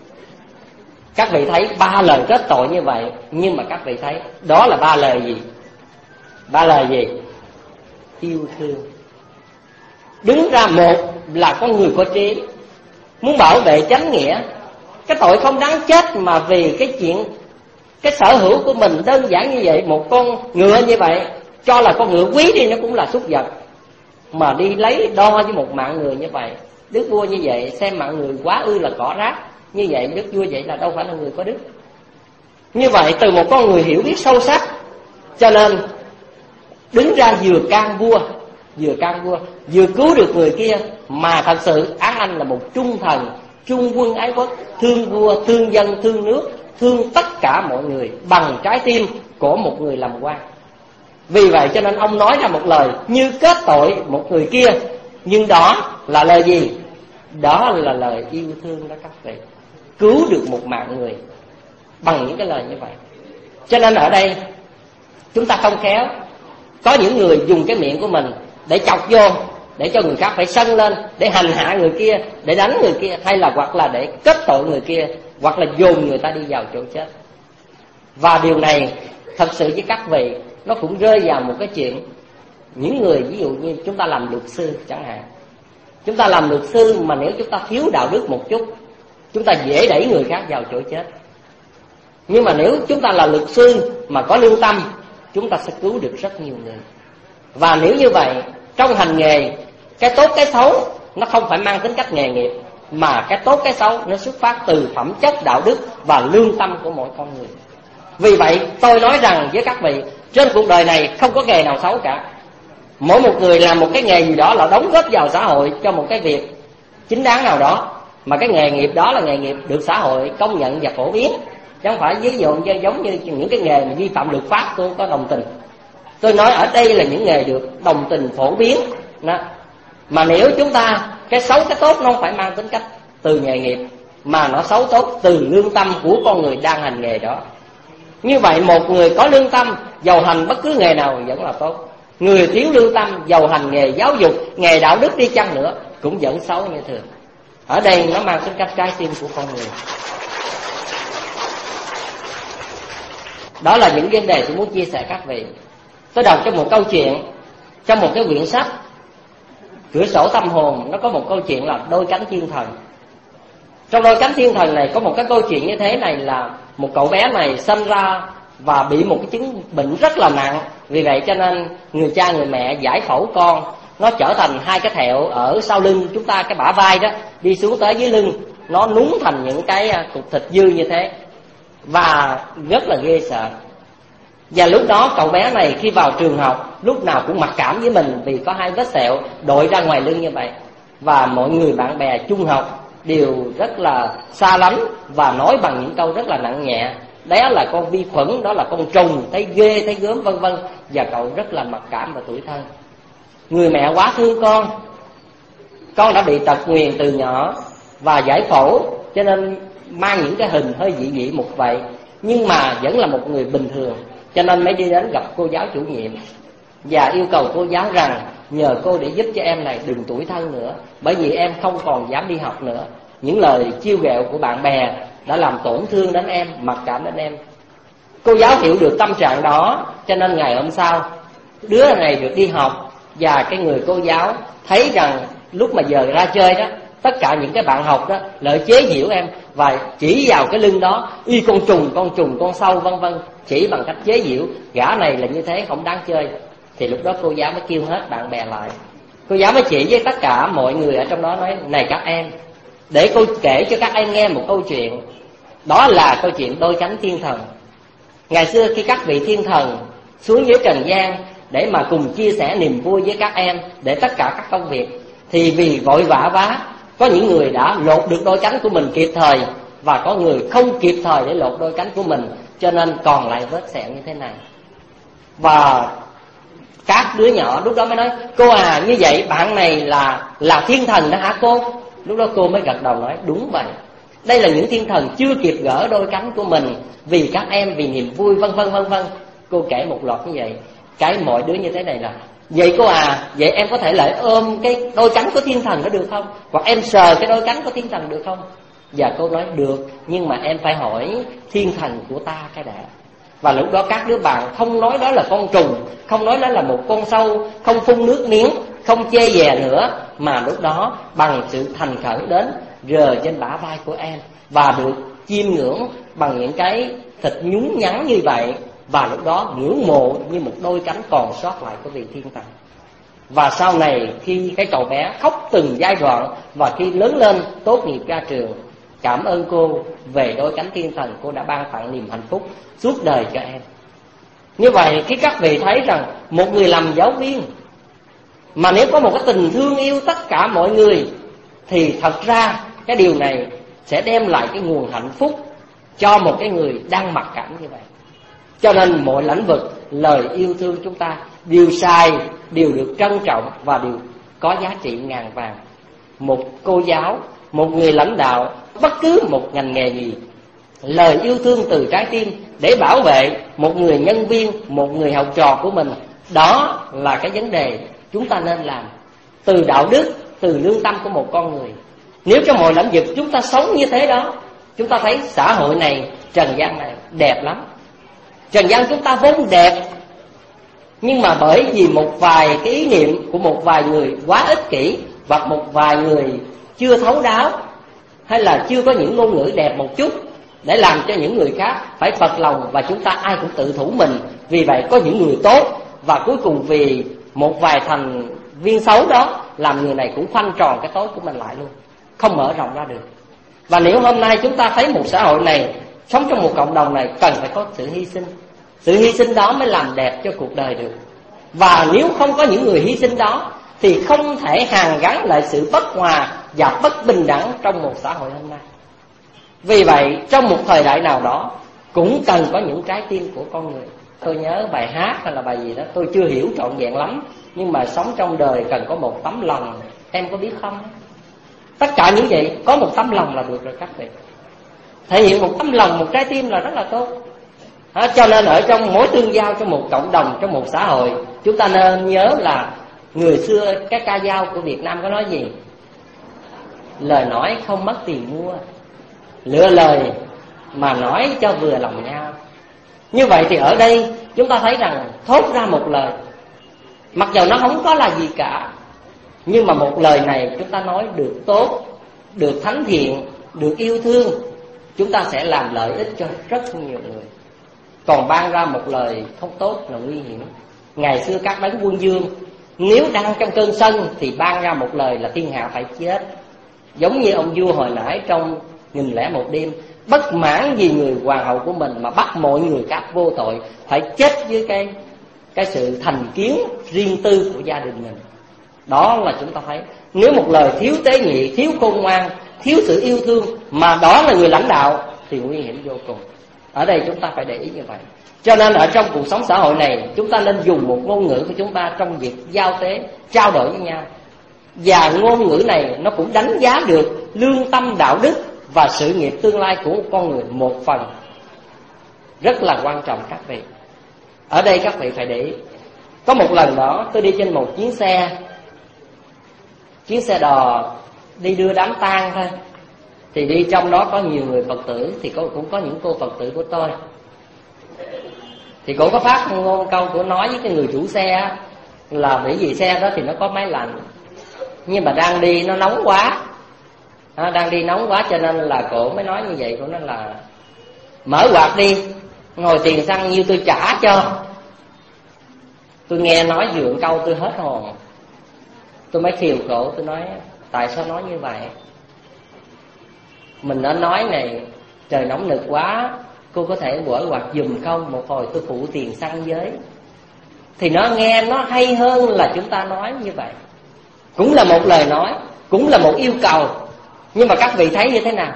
S1: Các vị thấy ba lời kết tội như vậy, nhưng mà các vị thấy đó là ba lời gì? Ba lời gì? Yêu thương. Đứng ra, một là con người có trí, muốn bảo vệ chánh nghĩa. Cái tội không đáng chết mà vì cái chuyện, cái sở hữu của mình đơn giản như vậy. Một con ngựa như vậy, cho là con ngựa quý đi nó cũng là súc vật, mà đi lấy đo với một mạng người như vậy. Đức vua như vậy xem mạng người quá ư là cỏ rác. Như vậy đức vua vậy là đâu phải là người có đức. Như vậy từ một con người hiểu biết sâu sắc, cho nên đứng ra vừa can vua, vừa can vua, vừa cứu được người kia. Mà thật sự Án Anh là một trung thần, trung quân ái quốc, thương vua, thương dân, thương nước, thương tất cả mọi người bằng trái tim của một người làm quan. Vì vậy cho nên ông nói ra một lời như kết tội một người kia, nhưng đó là lời gì? Đó là lời yêu thương đó các vị. Cứu được một mạng người bằng những cái lời như vậy. Cho nên ở đây chúng ta không khéo, có những người dùng cái miệng của mình để chọc vô, để cho người khác phải sân lên, để hành hạ người kia, để đánh người kia, hay là hoặc là để kết tội người kia, hoặc là dồn người ta đi vào chỗ chết. Và điều này thật sự với các vị, nó cũng rơi vào một cái chuyện, những người ví dụ như chúng ta làm luật sư chẳng hạn. Chúng ta làm luật sư mà nếu chúng ta thiếu đạo đức một chút, chúng ta dễ đẩy người khác vào chỗ chết. Nhưng mà nếu chúng ta là luật sư mà có lương tâm, chúng ta sẽ cứu được rất nhiều người. Và nếu như vậy, trong hành nghề, cái tốt cái xấu nó không phải mang tính cách nghề nghiệp, mà cái tốt cái xấu nó xuất phát từ phẩm chất đạo đức và lương tâm của mỗi con người. Vì vậy tôi nói rằng với các vị, trên cuộc đời này không có nghề nào xấu cả. Mỗi một người làm một cái nghề gì đó là đóng góp vào xã hội cho một cái việc chính đáng nào đó, mà cái nghề nghiệp đó là nghề nghiệp được xã hội công nhận và phổ biến, chứ không phải ví dụ như giống như những cái nghề mà vi phạm luật pháp tôi không có đồng tình. Tôi nói ở đây là những nghề được đồng tình phổ biến đó. Mà nếu chúng ta cái xấu cái tốt nó không phải mang tính cách từ nghề nghiệp, mà nó xấu tốt từ lương tâm của con người đang hành nghề đó. Như vậy một người có lương tâm, dầu hành bất cứ nghề nào vẫn là tốt. Người thiếu lương tâm, dầu hành nghề giáo dục, nghề đạo đức đi chăng nữa cũng vẫn xấu như thường. Ở đây nó mang tính cách trái tim của con người. Đó là những vấn đề tôi muốn chia sẻ các vị. Tôi đọc trong một câu chuyện, trong một cái quyển sách Cửa sổ tâm hồn, nó có một câu chuyện là đôi cánh thiên thần. Trong đôi cánh thiên thần này có một cái câu chuyện như thế này, là một cậu bé này sinh ra và bị một cái chứng bệnh rất là nặng. Vì vậy cho nên người cha người mẹ giải phẫu con, nó trở thành hai cái thẹo ở sau lưng chúng ta, cái bả vai đó đi xuống tới dưới lưng, nó núng thành những cái cục thịt dư như thế, và rất là ghê sợ. Và lúc đó cậu bé này khi vào trường học lúc nào cũng mặc cảm với mình, vì có hai vết sẹo đội ra ngoài lưng như vậy. Và mọi người bạn bè chung học đều rất là xa lánh và nói bằng những câu rất là nặng nhẹ. Đó là con vi khuẩn, đó là con trùng, thấy ghê, thấy gớm, vân vân. Và cậu rất là mặc cảm và tủi thân. Người mẹ quá thương con, con đã bị tật nguyền từ nhỏ và giải phẫu, cho nên mang những cái hình hơi dị dị một vậy, nhưng mà vẫn là một người bình thường. Cho nên mới đi đến gặp cô giáo chủ nhiệm và yêu cầu cô giáo rằng nhờ cô để giúp cho em này đừng tủi thân nữa, bởi vì em không còn dám đi học nữa. Những lời chiêu ghẹo của bạn bè đã làm tổn thương đến em, mặc cảm đến em. Cô giáo hiểu được tâm trạng đó, cho nên ngày hôm sau đứa này được đi học. Và cái người cô giáo thấy rằng lúc mà giờ ra chơi đó, tất cả những cái bạn học đó lợi chế giễu em và chỉ vào cái lưng đó, y con trùng, con trùng, con sâu, vân vân, chỉ bằng cách chế giễu, gã này là như thế không đáng chơi. Thì lúc đó cô giáo mới kêu hết bạn bè lại, cô giáo mới chỉ với tất cả mọi người ở trong đó, nói này các em, để cô kể cho các em nghe một câu chuyện. Đó là câu chuyện đôi cánh thiên thần. Ngày xưa khi các vị thiên thần xuống dưới trần gian để mà cùng chia sẻ niềm vui với các em, để tất cả các công việc, thì vì vội vã quá, có những người đã lột được đôi cánh của mình kịp thời, và có người không kịp thời để lột đôi cánh của mình, cho nên còn lại vết sẹo như thế này. Và các đứa nhỏ lúc đó mới nói, cô à, như vậy bạn này là là thiên thần đó hả cô? Lúc đó cô mới gật đầu nói, đúng vậy, đây là những thiên thần chưa kịp gỡ đôi cánh của mình vì các em, vì niềm vui, vân vân vân vân. Cô kể một loạt như vậy. Cái mọi đứa như thế này là, vậy cô à, vậy em có thể lại ôm cái đôi cánh của thiên thần đó được không? Hoặc em sờ cái đôi cánh của thiên thần được không? Và cô nói được, nhưng mà em phải hỏi thiên thần của ta cái đã. Và lúc đó các đứa bạn không nói đó là con trùng, không nói đó là một con sâu, không phun nước miếng, không chê dè nữa, mà lúc đó bằng sự thành khẩn đến rờ trên bả vai của em, và được chiêm ngưỡng bằng những cái thịt nhún nhắn như vậy. Và lúc đó ngưỡng mộ như một đôi cánh còn sót lại của vị thiên thần. Và sau này khi cái cậu bé khóc từng giai đoạn, và khi lớn lên tốt nghiệp ra trường, cảm ơn cô về đôi cánh thiên thần cô đã ban tặng niềm hạnh phúc suốt đời cho em. Như vậy khi các vị thấy rằng một người làm giáo viên mà nếu có một cái tình thương yêu tất cả mọi người, thì thật ra cái điều này sẽ đem lại cái nguồn hạnh phúc cho một cái người đang mặc cảm như vậy. Cho nên mọi lĩnh vực lời yêu thương chúng ta đều sai, đều được trân trọng và đều có giá trị ngàn vàng. Một cô giáo, một người lãnh đạo, bất cứ một ngành nghề gì, lời yêu thương từ trái tim để bảo vệ một người nhân viên, một người học trò của mình, đó là cái vấn đề chúng ta nên làm. Từ đạo đức, từ lương tâm của một con người. Nếu trong mọi lĩnh vực chúng ta sống như thế đó, chúng ta thấy xã hội này, trần gian này đẹp lắm. Trần gian chúng ta vốn đẹp, nhưng mà bởi vì một vài cái ý niệm của một vài người quá ích kỷ, hoặc một vài người chưa thấu đáo, hay là chưa có những ngôn ngữ đẹp một chút, để làm cho những người khác phải phật lòng, và chúng ta ai cũng tự thủ mình. Vì vậy có những người tốt, và cuối cùng vì một vài thành viên xấu đó, làm người này cũng khoanh tròn cái tối của mình lại luôn, không mở rộng ra được. Và nếu hôm nay chúng ta thấy một xã hội này, sống trong một cộng đồng này cần phải có sự hy sinh, sự hy sinh đó mới làm đẹp cho cuộc đời được. Và nếu không có những người hy sinh đó, thì không thể hàn gắn lại sự bất hòa và bất bình đẳng trong một xã hội hôm nay. Vì vậy trong một thời đại nào đó cũng cần có những trái tim của con người. Tôi nhớ bài hát hay là bài gì đó, tôi chưa hiểu trọn vẹn lắm, nhưng mà sống trong đời cần có một tấm lòng. Em có biết không? Tất cả những vậy có một tấm lòng là được rồi các vị. Thể hiện một tấm lòng, một trái tim là rất là tốt. À, cho nên ở trong mối tương giao, trong một cộng đồng, trong một xã hội, chúng ta nên nhớ là người xưa cái ca dao của Việt Nam có nói gì? Lời nói không mất tiền mua, lựa lời mà nói cho vừa lòng nhau. Như vậy thì ở đây chúng ta thấy rằng thốt ra một lời, mặc dù nó không có là gì cả, nhưng mà một lời này chúng ta nói được tốt, được thánh thiện, được yêu thương, chúng ta sẽ làm lợi ích cho rất nhiều người. Còn ban ra một lời không tốt là nguy hiểm. Ngày xưa các đấng quân vương nếu đang trong cơn sân thì ban ra một lời là thiên hạ phải chết. Giống như ông vua hồi nãy trong nghìn lẻ một đêm, bất mãn vì người hoàng hậu của mình mà bắt mọi người các vô tội phải chết với cái cái sự thành kiến riêng tư của gia đình mình. Đó là chúng ta thấy, nếu một lời thiếu tế nhị, thiếu khôn ngoan, thiếu sự yêu thương mà đó là người lãnh đạo thì nguy hiểm vô cùng. Ở đây chúng ta phải để ý như vậy. Cho nên ở trong cuộc sống xã hội này, chúng ta nên dùng một ngôn ngữ của chúng ta trong việc giao tế, trao đổi với nhau. Và ngôn ngữ này nó cũng đánh giá được lương tâm, đạo đức và sự nghiệp tương lai của một con người một phần rất là quan trọng các vị. Ở đây các vị phải để ý. Có một lần đó tôi đi trên một chuyến xe, chuyến xe đò đi đưa đám tang thôi. Thì đi trong đó có nhiều người Phật tử, thì cũng có những cô Phật tử của tôi. Thì cô có phát ngôn câu của nói với cái người chủ xe là bởi vì xe đó thì nó có máy lạnh, nhưng mà đang đi nó nóng quá, à, đang đi nóng quá cho nên là cổ mới nói như vậy. Cổ nói là mở quạt đi, ngồi tiền xăng nhiêu tôi trả cho. Tôi nghe nói vừa câu tôi hết hồn. Tôi mới khiều cổ, tôi nói tại sao nói như vậy? Mình đã nói này, trời nóng nực quá, cô có thể bỏ quạt giùm không? Một hồi tôi phụ tiền xăng với. Thì nó nghe nó hay hơn là chúng ta nói như vậy. Cũng là một lời nói, cũng là một yêu cầu, nhưng mà các vị thấy như thế nào?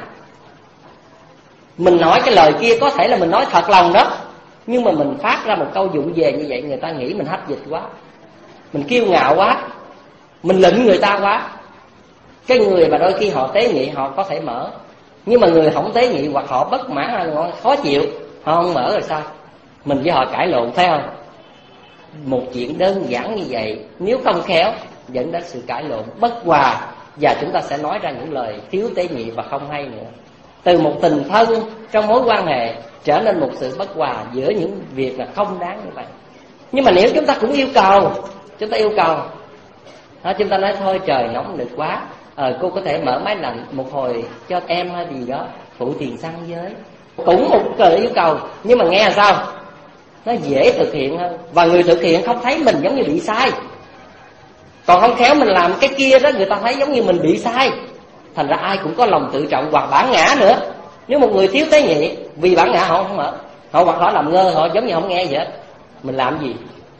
S1: Mình nói cái lời kia có thể là mình nói thật lòng đó, nhưng mà mình phát ra một câu vụng về như vậy, người ta nghĩ mình hách dịch quá, mình kiêu ngạo quá, mình lịnh người ta quá. Cái người mà đôi khi họ tế nhị họ có thể mở, nhưng mà người không tế nhị hoặc họ bất mãn hay họ khó chịu, họ không mở rồi sao? Mình với họ cãi lộn, phải không? Một chuyện đơn giản như vậy nếu không khéo dẫn đến sự cãi lộn, bất hòa, và chúng ta sẽ nói ra những lời thiếu tế nhị và không hay nữa. Từ một tình thân trong mối quan hệ trở nên một sự bất hòa giữa những việc là không đáng như vậy. Nhưng mà nếu chúng ta cũng yêu cầu, chúng ta yêu cầu đó, chúng ta nói thôi trời nóng nực quá, ờ, cô có thể mở máy lạnh một hồi cho em hay gì đó, phụ tiền xăng với. Cũng một lời yêu cầu, nhưng mà nghe sao nó dễ thực hiện hơn, và người thực hiện không thấy mình giống như bị sai. Còn không khéo mình làm cái kia đó, người ta thấy giống như mình bị sai. Thành ra ai cũng có lòng tự trọng hoặc bản ngã nữa. Nếu một người thiếu tế nhị, vì bản ngã họ không mở, họ hoặc họ làm ngơ, họ giống như không nghe gì hết. Mình làm gì?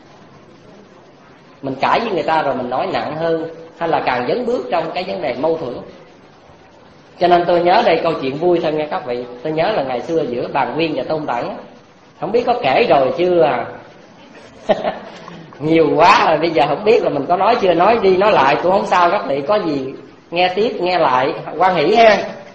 S1: Mình cãi với người ta rồi mình nói nặng hơn, hay là càng dấn bước trong cái vấn đề mâu thuẫn. Cho nên tôi nhớ đây câu chuyện vui thôi nghe các vị. Tôi nhớ là ngày xưa giữa Bàn Nguyên và Tôn Tẩn, không biết có kể rồi chưa à? Nhiều quá rồi, bây giờ không biết là mình có nói chưa. Nói đi nói lại cũng không sao các vị, có gì nghe tiếp nghe lại hoan hỷ ha.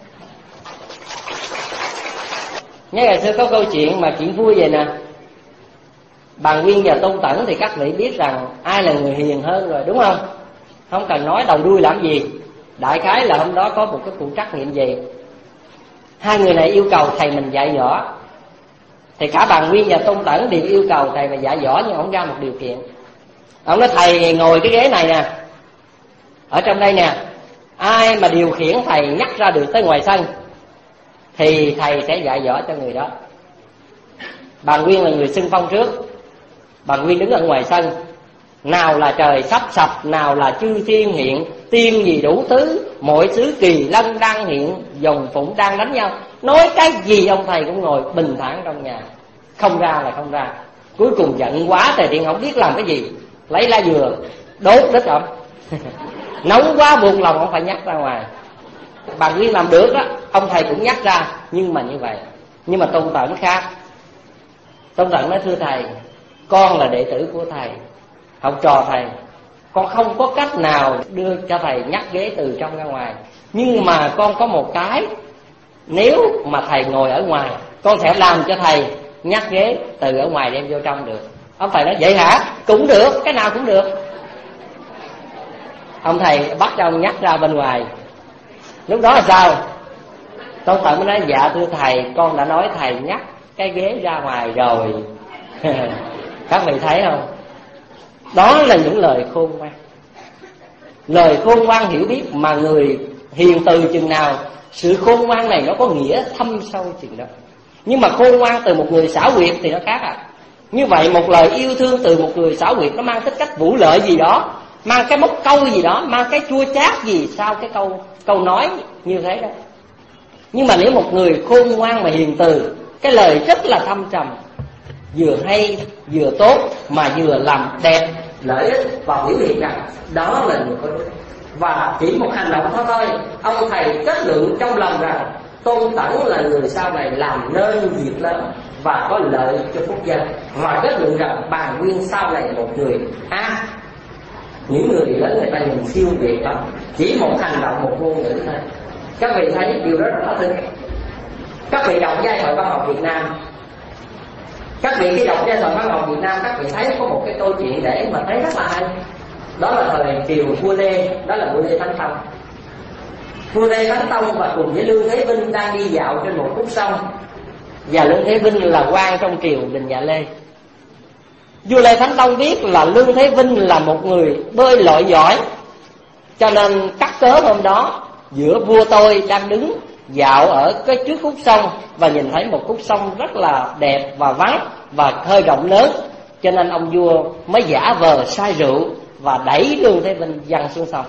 S1: Nhớ ngày xưa có câu chuyện mà chuyện vui vậy nè. Bàn Nguyên và Tôn Tẩn thì các vị biết rằng ai là người hiền hơn rồi, đúng không? Không cần nói đầu đuôi làm gì. Đại khái là hôm đó có một cái cuộc trắc nghiệm gì, hai người này yêu cầu thầy mình dạy dỗ. Thì cả Bàn Nguyên và Tôn Tẩn đều yêu cầu thầy mà dạy dỗ, nhưng ông ra một điều kiện. Ông nói thầy ngồi cái ghế này nè, ở trong đây nè, ai mà điều khiển thầy nhắc ra được tới ngoài sân thì thầy sẽ dạy dỗ cho người đó. Bàn Nguyên là người xưng phong trước. Bàn Nguyên đứng ở ngoài sân, nào là trời sắp sập, nào là chư thiên hiện, tiên gì đủ thứ, mọi xứ kỳ lân đang hiện, dòng phụng đang đánh nhau. Nói cái gì ông thầy cũng ngồi bình thản trong nhà, không ra là không ra. Cuối cùng giận quá thầy điện không biết làm cái gì, lấy lá dừa đốt đít ông. Nóng quá buồn lòng ông phải nhắc ra ngoài. Bàn Nguyên làm được đó, ông thầy cũng nhắc ra, nhưng mà như vậy. Nhưng mà Tôn Tẩn khác. Tôn Tẩn nói thưa thầy, con là đệ tử của thầy, học trò thầy, con không có cách nào đưa cho thầy nhắc ghế từ trong ra ngoài. Nhưng mà con có một cái, nếu mà thầy ngồi ở ngoài, con sẽ làm cho thầy nhắc ghế từ ở ngoài đem vô trong được. Ông thầy nói vậy hả? Cũng được, cái nào cũng được. Ông thầy bắt cho ông nhắc ra bên ngoài. Lúc đó là sao? Tôn Tận mới nói dạ thưa thầy, con đã nói thầy nhắc cái ghế ra ngoài rồi. Các vị thấy không? Đó là những lời khôn ngoan. Lời khôn ngoan hiểu biết mà người hiền từ chừng nào, sự khôn ngoan này nó có nghĩa thâm sâu chừng đó. Nhưng mà khôn ngoan từ một người xảo quyệt thì nó khác à. Như vậy một lời yêu thương từ một người xảo quyệt nó mang tính cách vũ lợi gì đó, mang cái móc câu gì đó, mang cái chua chát gì sau cái câu câu nói như thế đó. Nhưng mà nếu một người khôn ngoan mà hiền từ, cái lời rất là thâm trầm, vừa hay vừa tốt mà vừa làm đẹp lợi ích và biểu hiện rằng đó là người có đức. Và chỉ một hành động thôi thôi, ông thầy kết luận trong lòng rằng Tôn Tẩn là người sau này làm nên việc lớn và có lợi cho quốc dân, và kết luận rằng Bà Nguyên sau này một người ác. À, những người lớn người ta nhìn siêu việt lắm, chỉ một hành động một ngôn ngữ thôi. Các vị thấy điều đó rõ ràng. Các vị đọc giai thoại văn học Việt Nam, các vị khi đọc giai thoại văn học Việt Nam, các vị thấy có một cái câu chuyện để mà thấy rất là hay. Đó là thời triều vua Lê, đó là vua Lê Thánh Tông. Vua Lê Thánh Tông và cùng với Lương Thế Vinh đang đi dạo trên một khúc sông, và Lương Thế Vinh là quan trong triều đình nhà Lê. Vua Lê Thánh Tông biết là Lương Thế Vinh là một người bơi lội giỏi, cho nên cắt cớ hôm đó giữa vua tôi đang đứng dạo ở cái trước khúc sông và nhìn thấy một khúc sông rất là đẹp và vắng và hơi rộng lớn, cho nên ông vua mới giả vờ say rượu và đẩy Lương Thế Vinh văng xuống sông.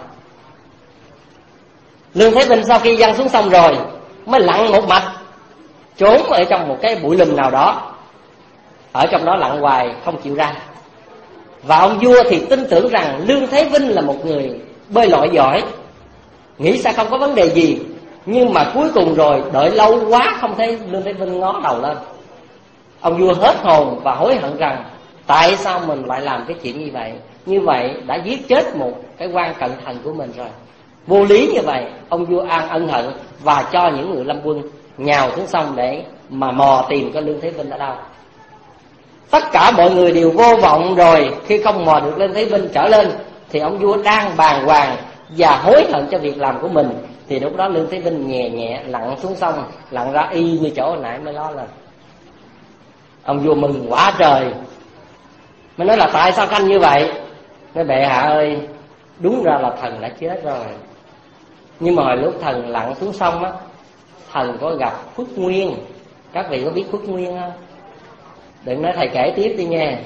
S1: Lương Thế Vinh sau khi văng xuống sông rồi mới lặn một mạch trốn ở trong một cái bụi lùm nào đó, ở trong đó lặn hoài không chịu ra. Và ông vua thì tin tưởng rằng Lương Thế Vinh là một người bơi lội giỏi, nghĩ sao không có vấn đề gì. Nhưng mà cuối cùng rồi đợi lâu quá không thấy Lương Thế Vinh ngó đầu lên. Ông vua hết hồn và hối hận rằng tại sao mình lại làm cái chuyện như vậy. Như vậy đã giết chết một cái quan cận thần của mình rồi, vô lý như vậy. Ông vua an ân hận và cho những người lâm quân nhào xuống sông để mà mò tìm coi Lương Thế Vinh ở đâu. Tất cả mọi người đều vô vọng rồi, khi không mò được Lương Thế Vinh trở lên thì ông vua đang bàng hoàng và hối hận cho việc làm của mình. Thì lúc đó Lương Thế Vinh nhẹ nhẹ lặn xuống sông, lặn ra y như chỗ hồi nãy mới lo lên. Ông vua mừng quá trời, mới nói là tại sao canh như vậy? Nói bệ hạ ơi, đúng ra là thần đã chết rồi. Nhưng mà hồi lúc thần lặn xuống sông á, thần có gặp Phước Nguyên. Các vị có biết Phước Nguyên không? Đừng nói thầy kể tiếp đi nha.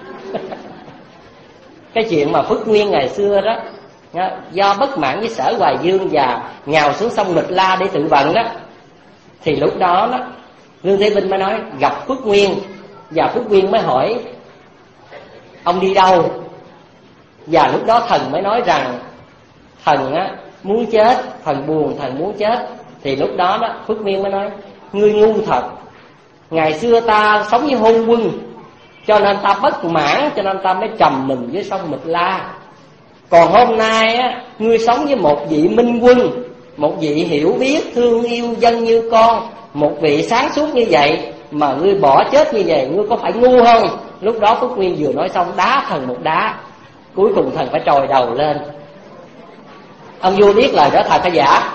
S1: Cái chuyện mà Phước Nguyên ngày xưa đó, do bất mãn với Sở Hoài Dương và nhào xuống sông Nghịch La để tự vận đó, thì lúc đó đó Lương Thế Vinh mới nói gặp Phước Nguyên, và Phước Nguyên mới hỏi ông đi đâu. Và lúc đó thần mới nói rằng thần á muốn chết, thần buồn, thần muốn chết. Thì lúc đó đó Phước Nguyên mới nói ngươi ngu thật, ngày xưa ta sống với hôn quân, cho nên ta bất mãn, cho nên ta mới trầm mình với sông Nghịch La. Còn hôm nay á, ngươi sống với một vị minh quân, một vị hiểu biết thương yêu dân như con, một vị sáng suốt như vậy, mà ngươi bỏ chết như vậy, ngươi có phải ngu không? Lúc đó Phước Nguyên vừa nói xong đá thần một đá, cuối cùng thần phải trồi đầu lên. Ông vua biết lời đó thật hay giả?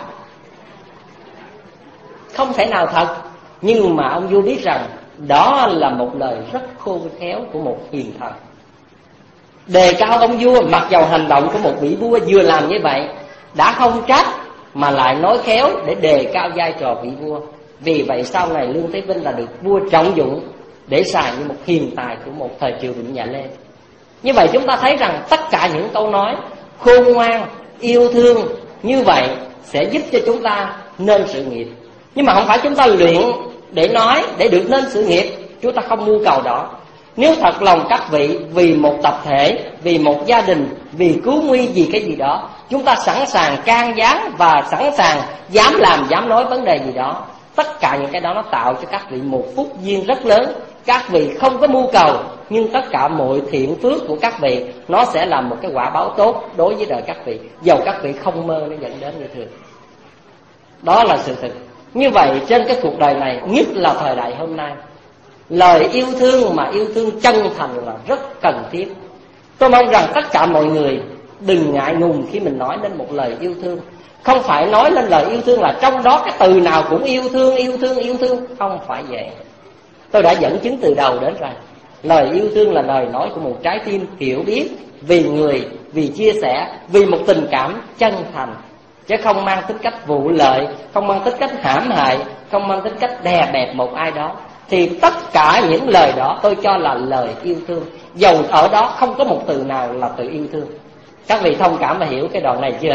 S1: Không thể nào thật. Nhưng mà ông vua biết rằng đó là một lời rất khôn khéo của một hiền thần, đề cao ông vua. Mặc dầu hành động của một vị vua vừa làm như vậy đã không trách, mà lại nói khéo để đề cao vai trò vị vua. Vì vậy sau này Lương Thế Vinh là được vua trọng dụng để xài như một hiền tài của một thời triều đình nhà Lê. Như vậy chúng ta thấy rằng tất cả những câu nói khôn ngoan, yêu thương như vậy sẽ giúp cho chúng ta nên sự nghiệp. Nhưng mà không phải chúng ta luyện để nói để được nên sự nghiệp, chúng ta không mưu cầu đó. Nếu thật lòng các vị vì một tập thể, vì một gia đình, vì cứu nguy, vì cái gì đó, chúng ta sẵn sàng can gián và sẵn sàng dám làm, dám nói vấn đề gì đó. Tất cả những cái đó nó tạo cho các vị một phúc duyên rất lớn. Các vị không có mưu cầu, nhưng tất cả mọi thiện phước của các vị nó sẽ làm một cái quả báo tốt đối với đời các vị, dầu các vị không mơ nó dẫn đến như thường. Đó là sự thực. Như vậy trên cái cuộc đời này, nhất là thời đại hôm nay, Lời yêu thương mà yêu thương chân thành là rất cần thiết. Tôi mong rằng tất cả mọi người đừng ngại ngùng khi mình nói đến một lời yêu thương. Không phải nói lên lời yêu thương là trong đó cái từ nào cũng yêu thương, yêu thương, yêu thương. Không phải vậy. Tôi đã dẫn chứng từ đầu đến rồi. Lời yêu thương là lời nói của một trái tim hiểu biết, vì người, vì chia sẻ, vì một tình cảm chân thành, chứ không mang tính cách vụ lợi, không mang tính cách hãm hại, không mang tính cách đè bẹp một ai đó. Thì tất cả những lời đó tôi cho là lời yêu thương, dầu ở đó không có một từ nào là từ yêu thương. Các vị thông cảm và hiểu cái đoạn này chưa?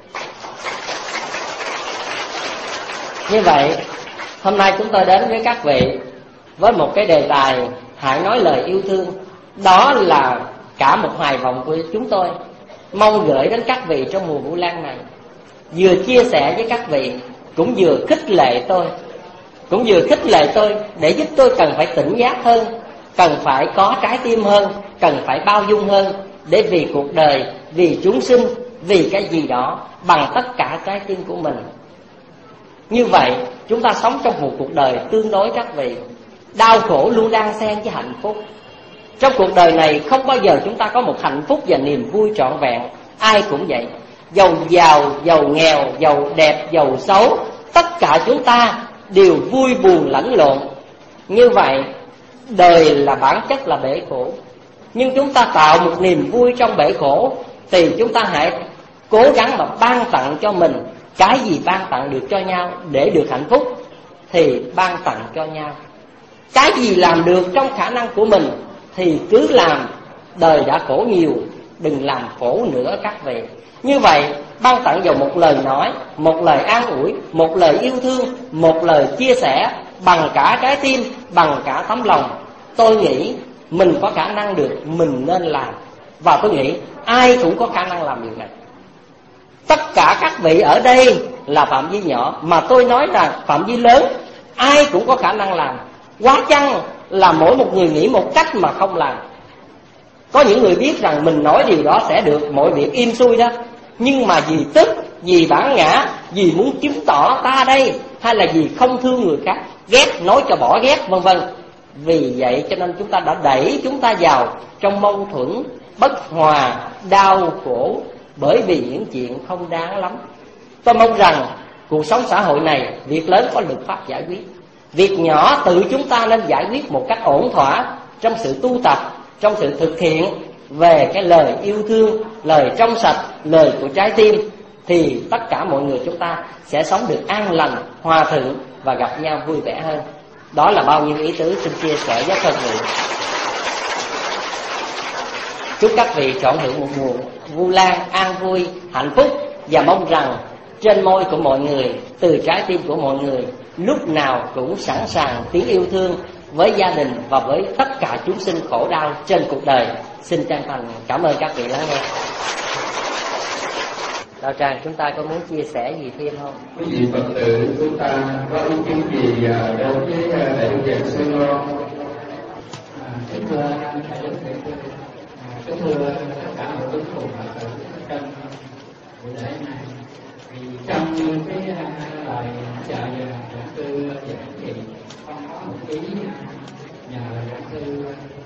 S1: Như vậy hôm nay chúng tôi đến với các vị với một cái đề tài hãy nói lời yêu thương. Đó là cả một hoài vọng của chúng tôi mong gửi đến các vị trong mùa Vu Lan này. Vừa chia sẻ với các vị, cũng vừa khích lệ tôi, cũng vừa khích lệ tôi để giúp tôi cần phải tỉnh giác hơn, cần phải có trái tim hơn, cần phải bao dung hơn, để vì cuộc đời, vì chúng sinh, vì cái gì đó bằng tất cả trái tim của mình. Như vậy chúng ta sống trong một cuộc đời tương đối các vị, đau khổ luôn đang xen với hạnh phúc. Trong cuộc đời này không bao giờ chúng ta có một hạnh phúc và niềm vui trọn vẹn. Ai cũng vậy, giàu giàu, giàu nghèo, giàu đẹp, giàu xấu, tất cả chúng ta đều vui buồn lẫn lộn. Như vậy đời là bản chất là bể khổ. Nhưng chúng ta tạo một niềm vui trong bể khổ thì chúng ta hãy cố gắng mà ban tặng cho mình. Cái gì ban tặng được cho nhau để được hạnh phúc thì ban tặng cho nhau. Cái gì làm được trong khả năng của mình thì cứ làm. Đời đã khổ nhiều, đừng làm khổ nữa các vị. Như vậy ban tặng vào một lời nói, một lời an ủi, một lời yêu thương, một lời chia sẻ bằng cả trái tim, bằng cả tấm lòng. Tôi nghĩ mình có khả năng được, mình nên làm. Và tôi nghĩ ai cũng có khả năng làm điều này. Tất cả các vị ở đây là phạm vi nhỏ, mà tôi nói là phạm vi lớn, ai cũng có khả năng làm. Quá chăng là mỗi một người nghĩ một cách mà không làm. Có những người biết rằng mình nói điều đó sẽ được, mọi việc im xuôi đó, nhưng mà vì tức, vì bản ngã, vì muốn chứng tỏ ta đây, hay là vì không thương người khác, ghét nói cho bỏ ghét vân vân. Vì vậy cho nên chúng ta đã đẩy chúng ta vào trong mâu thuẫn, bất hòa, đau khổ, bởi vì những chuyện không đáng lắm. Tôi mong rằng cuộc sống xã hội này, việc lớn có luật pháp giải quyết, việc nhỏ tự chúng ta nên giải quyết một cách ổn thỏa, trong sự tu tập, trong sự thực hiện về cái lời yêu thương, lời trong sạch, lời của trái tim, thì tất cả mọi người chúng ta sẽ sống được an lành, hòa thuận và gặp nhau vui vẻ hơn. Đó là bao nhiêu ý tứ xin chia sẻ với các vị. Chúc các vị trọn hưởng một mùa Vu Lan an vui, hạnh phúc, và mong rằng trên môi của mọi người, từ trái tim của mọi người, lúc nào cũng sẵn sàng tiếng yêu thương với gia đình và với tất cả chúng sinh khổ đau trên cuộc đời. Xin chân thành cảm ơn các vị lắng nghe. Đạo tràng chúng ta có muốn chia sẻ gì thêm không?
S2: Quý vị Phật tử chúng ta có ý kiến gì đối với đại đức giảng sư không?
S3: Kính thưa thầy Đức Thầy, kính thưa tất cả mọi quý phụ Phật tử trong buổi lễ này. Thì trong cái lời chào giảng sư giảng thì con có một ý nhờ giảng sư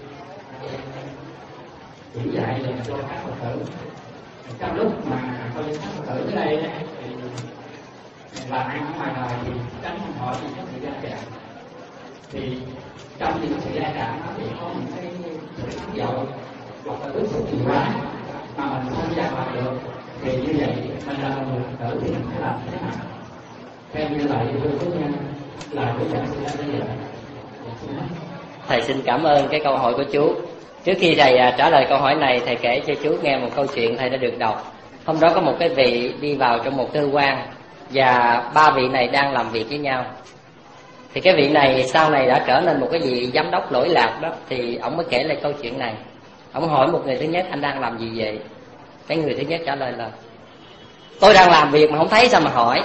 S3: chỉ dạy dành cho các Phật tử. Trong lúc mà coi các Phật tử tới đây thì làm ăn ở ngoài đời thì tránh không hỏi gì trong thời gian dài. Thì trong những sự giai đoạn đó thì có những cái sự thắng dội hoặc là bức xúc nhiều quá mà mình không ra ngoài được, thì như vậy mình là một người Phật tử thì mình phải làm thế nào? Theo như lời tôi của nhân là của giảng sư đã bây giờ.
S1: Thầy xin cảm ơn cái câu hỏi của chú. Trước khi thầy trả lời câu hỏi này, thầy kể cho chú nghe một câu chuyện thầy đã được đọc. Hôm đó có một cái vị đi vào trong một cơ quan, và ba vị này đang làm việc với nhau. Thì cái vị này sau này đã trở nên một cái vị giám đốc lỗi lạc đó. Thì ông mới kể lại câu chuyện này. Ông hỏi một người thứ nhất: anh đang làm gì vậy? Cái người thứ nhất trả lời là: tôi đang làm việc mà không thấy sao mà hỏi.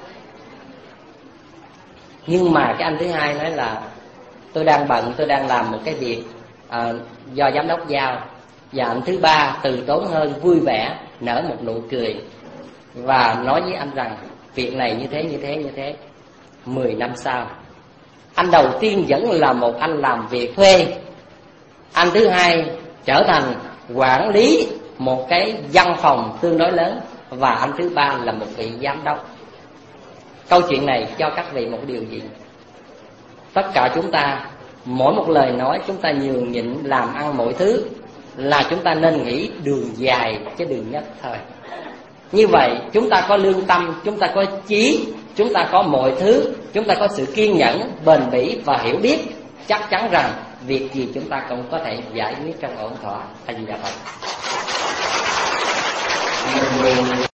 S1: Nhưng mà cái anh thứ hai nói là: tôi đang bận, tôi đang làm một cái việc à, do giám đốc giao. Và anh thứ ba từ tốn hơn, vui vẻ, nở một nụ cười và nói với anh rằng: việc này như thế, như thế, như thế. Mười năm sau Anh đầu tiên vẫn là một anh làm việc thuê. Anh thứ hai trở thành quản lý một cái văn phòng tương đối lớn. Và anh thứ ba là một vị giám đốc. Câu chuyện này cho các vị một điều gì? Tất cả chúng ta, mỗi một lời nói chúng ta nhường nhịn làm ăn mọi thứ, là chúng ta nên nghĩ đường dài chứ đường nhất thời. Như vậy chúng ta có lương tâm, chúng ta có chí, chúng ta có mọi thứ, chúng ta có sự kiên nhẫn, bền bỉ và hiểu biết, chắc chắn rằng việc gì chúng ta cũng có thể giải quyết trong ổn thỏa. Thành ra vậy.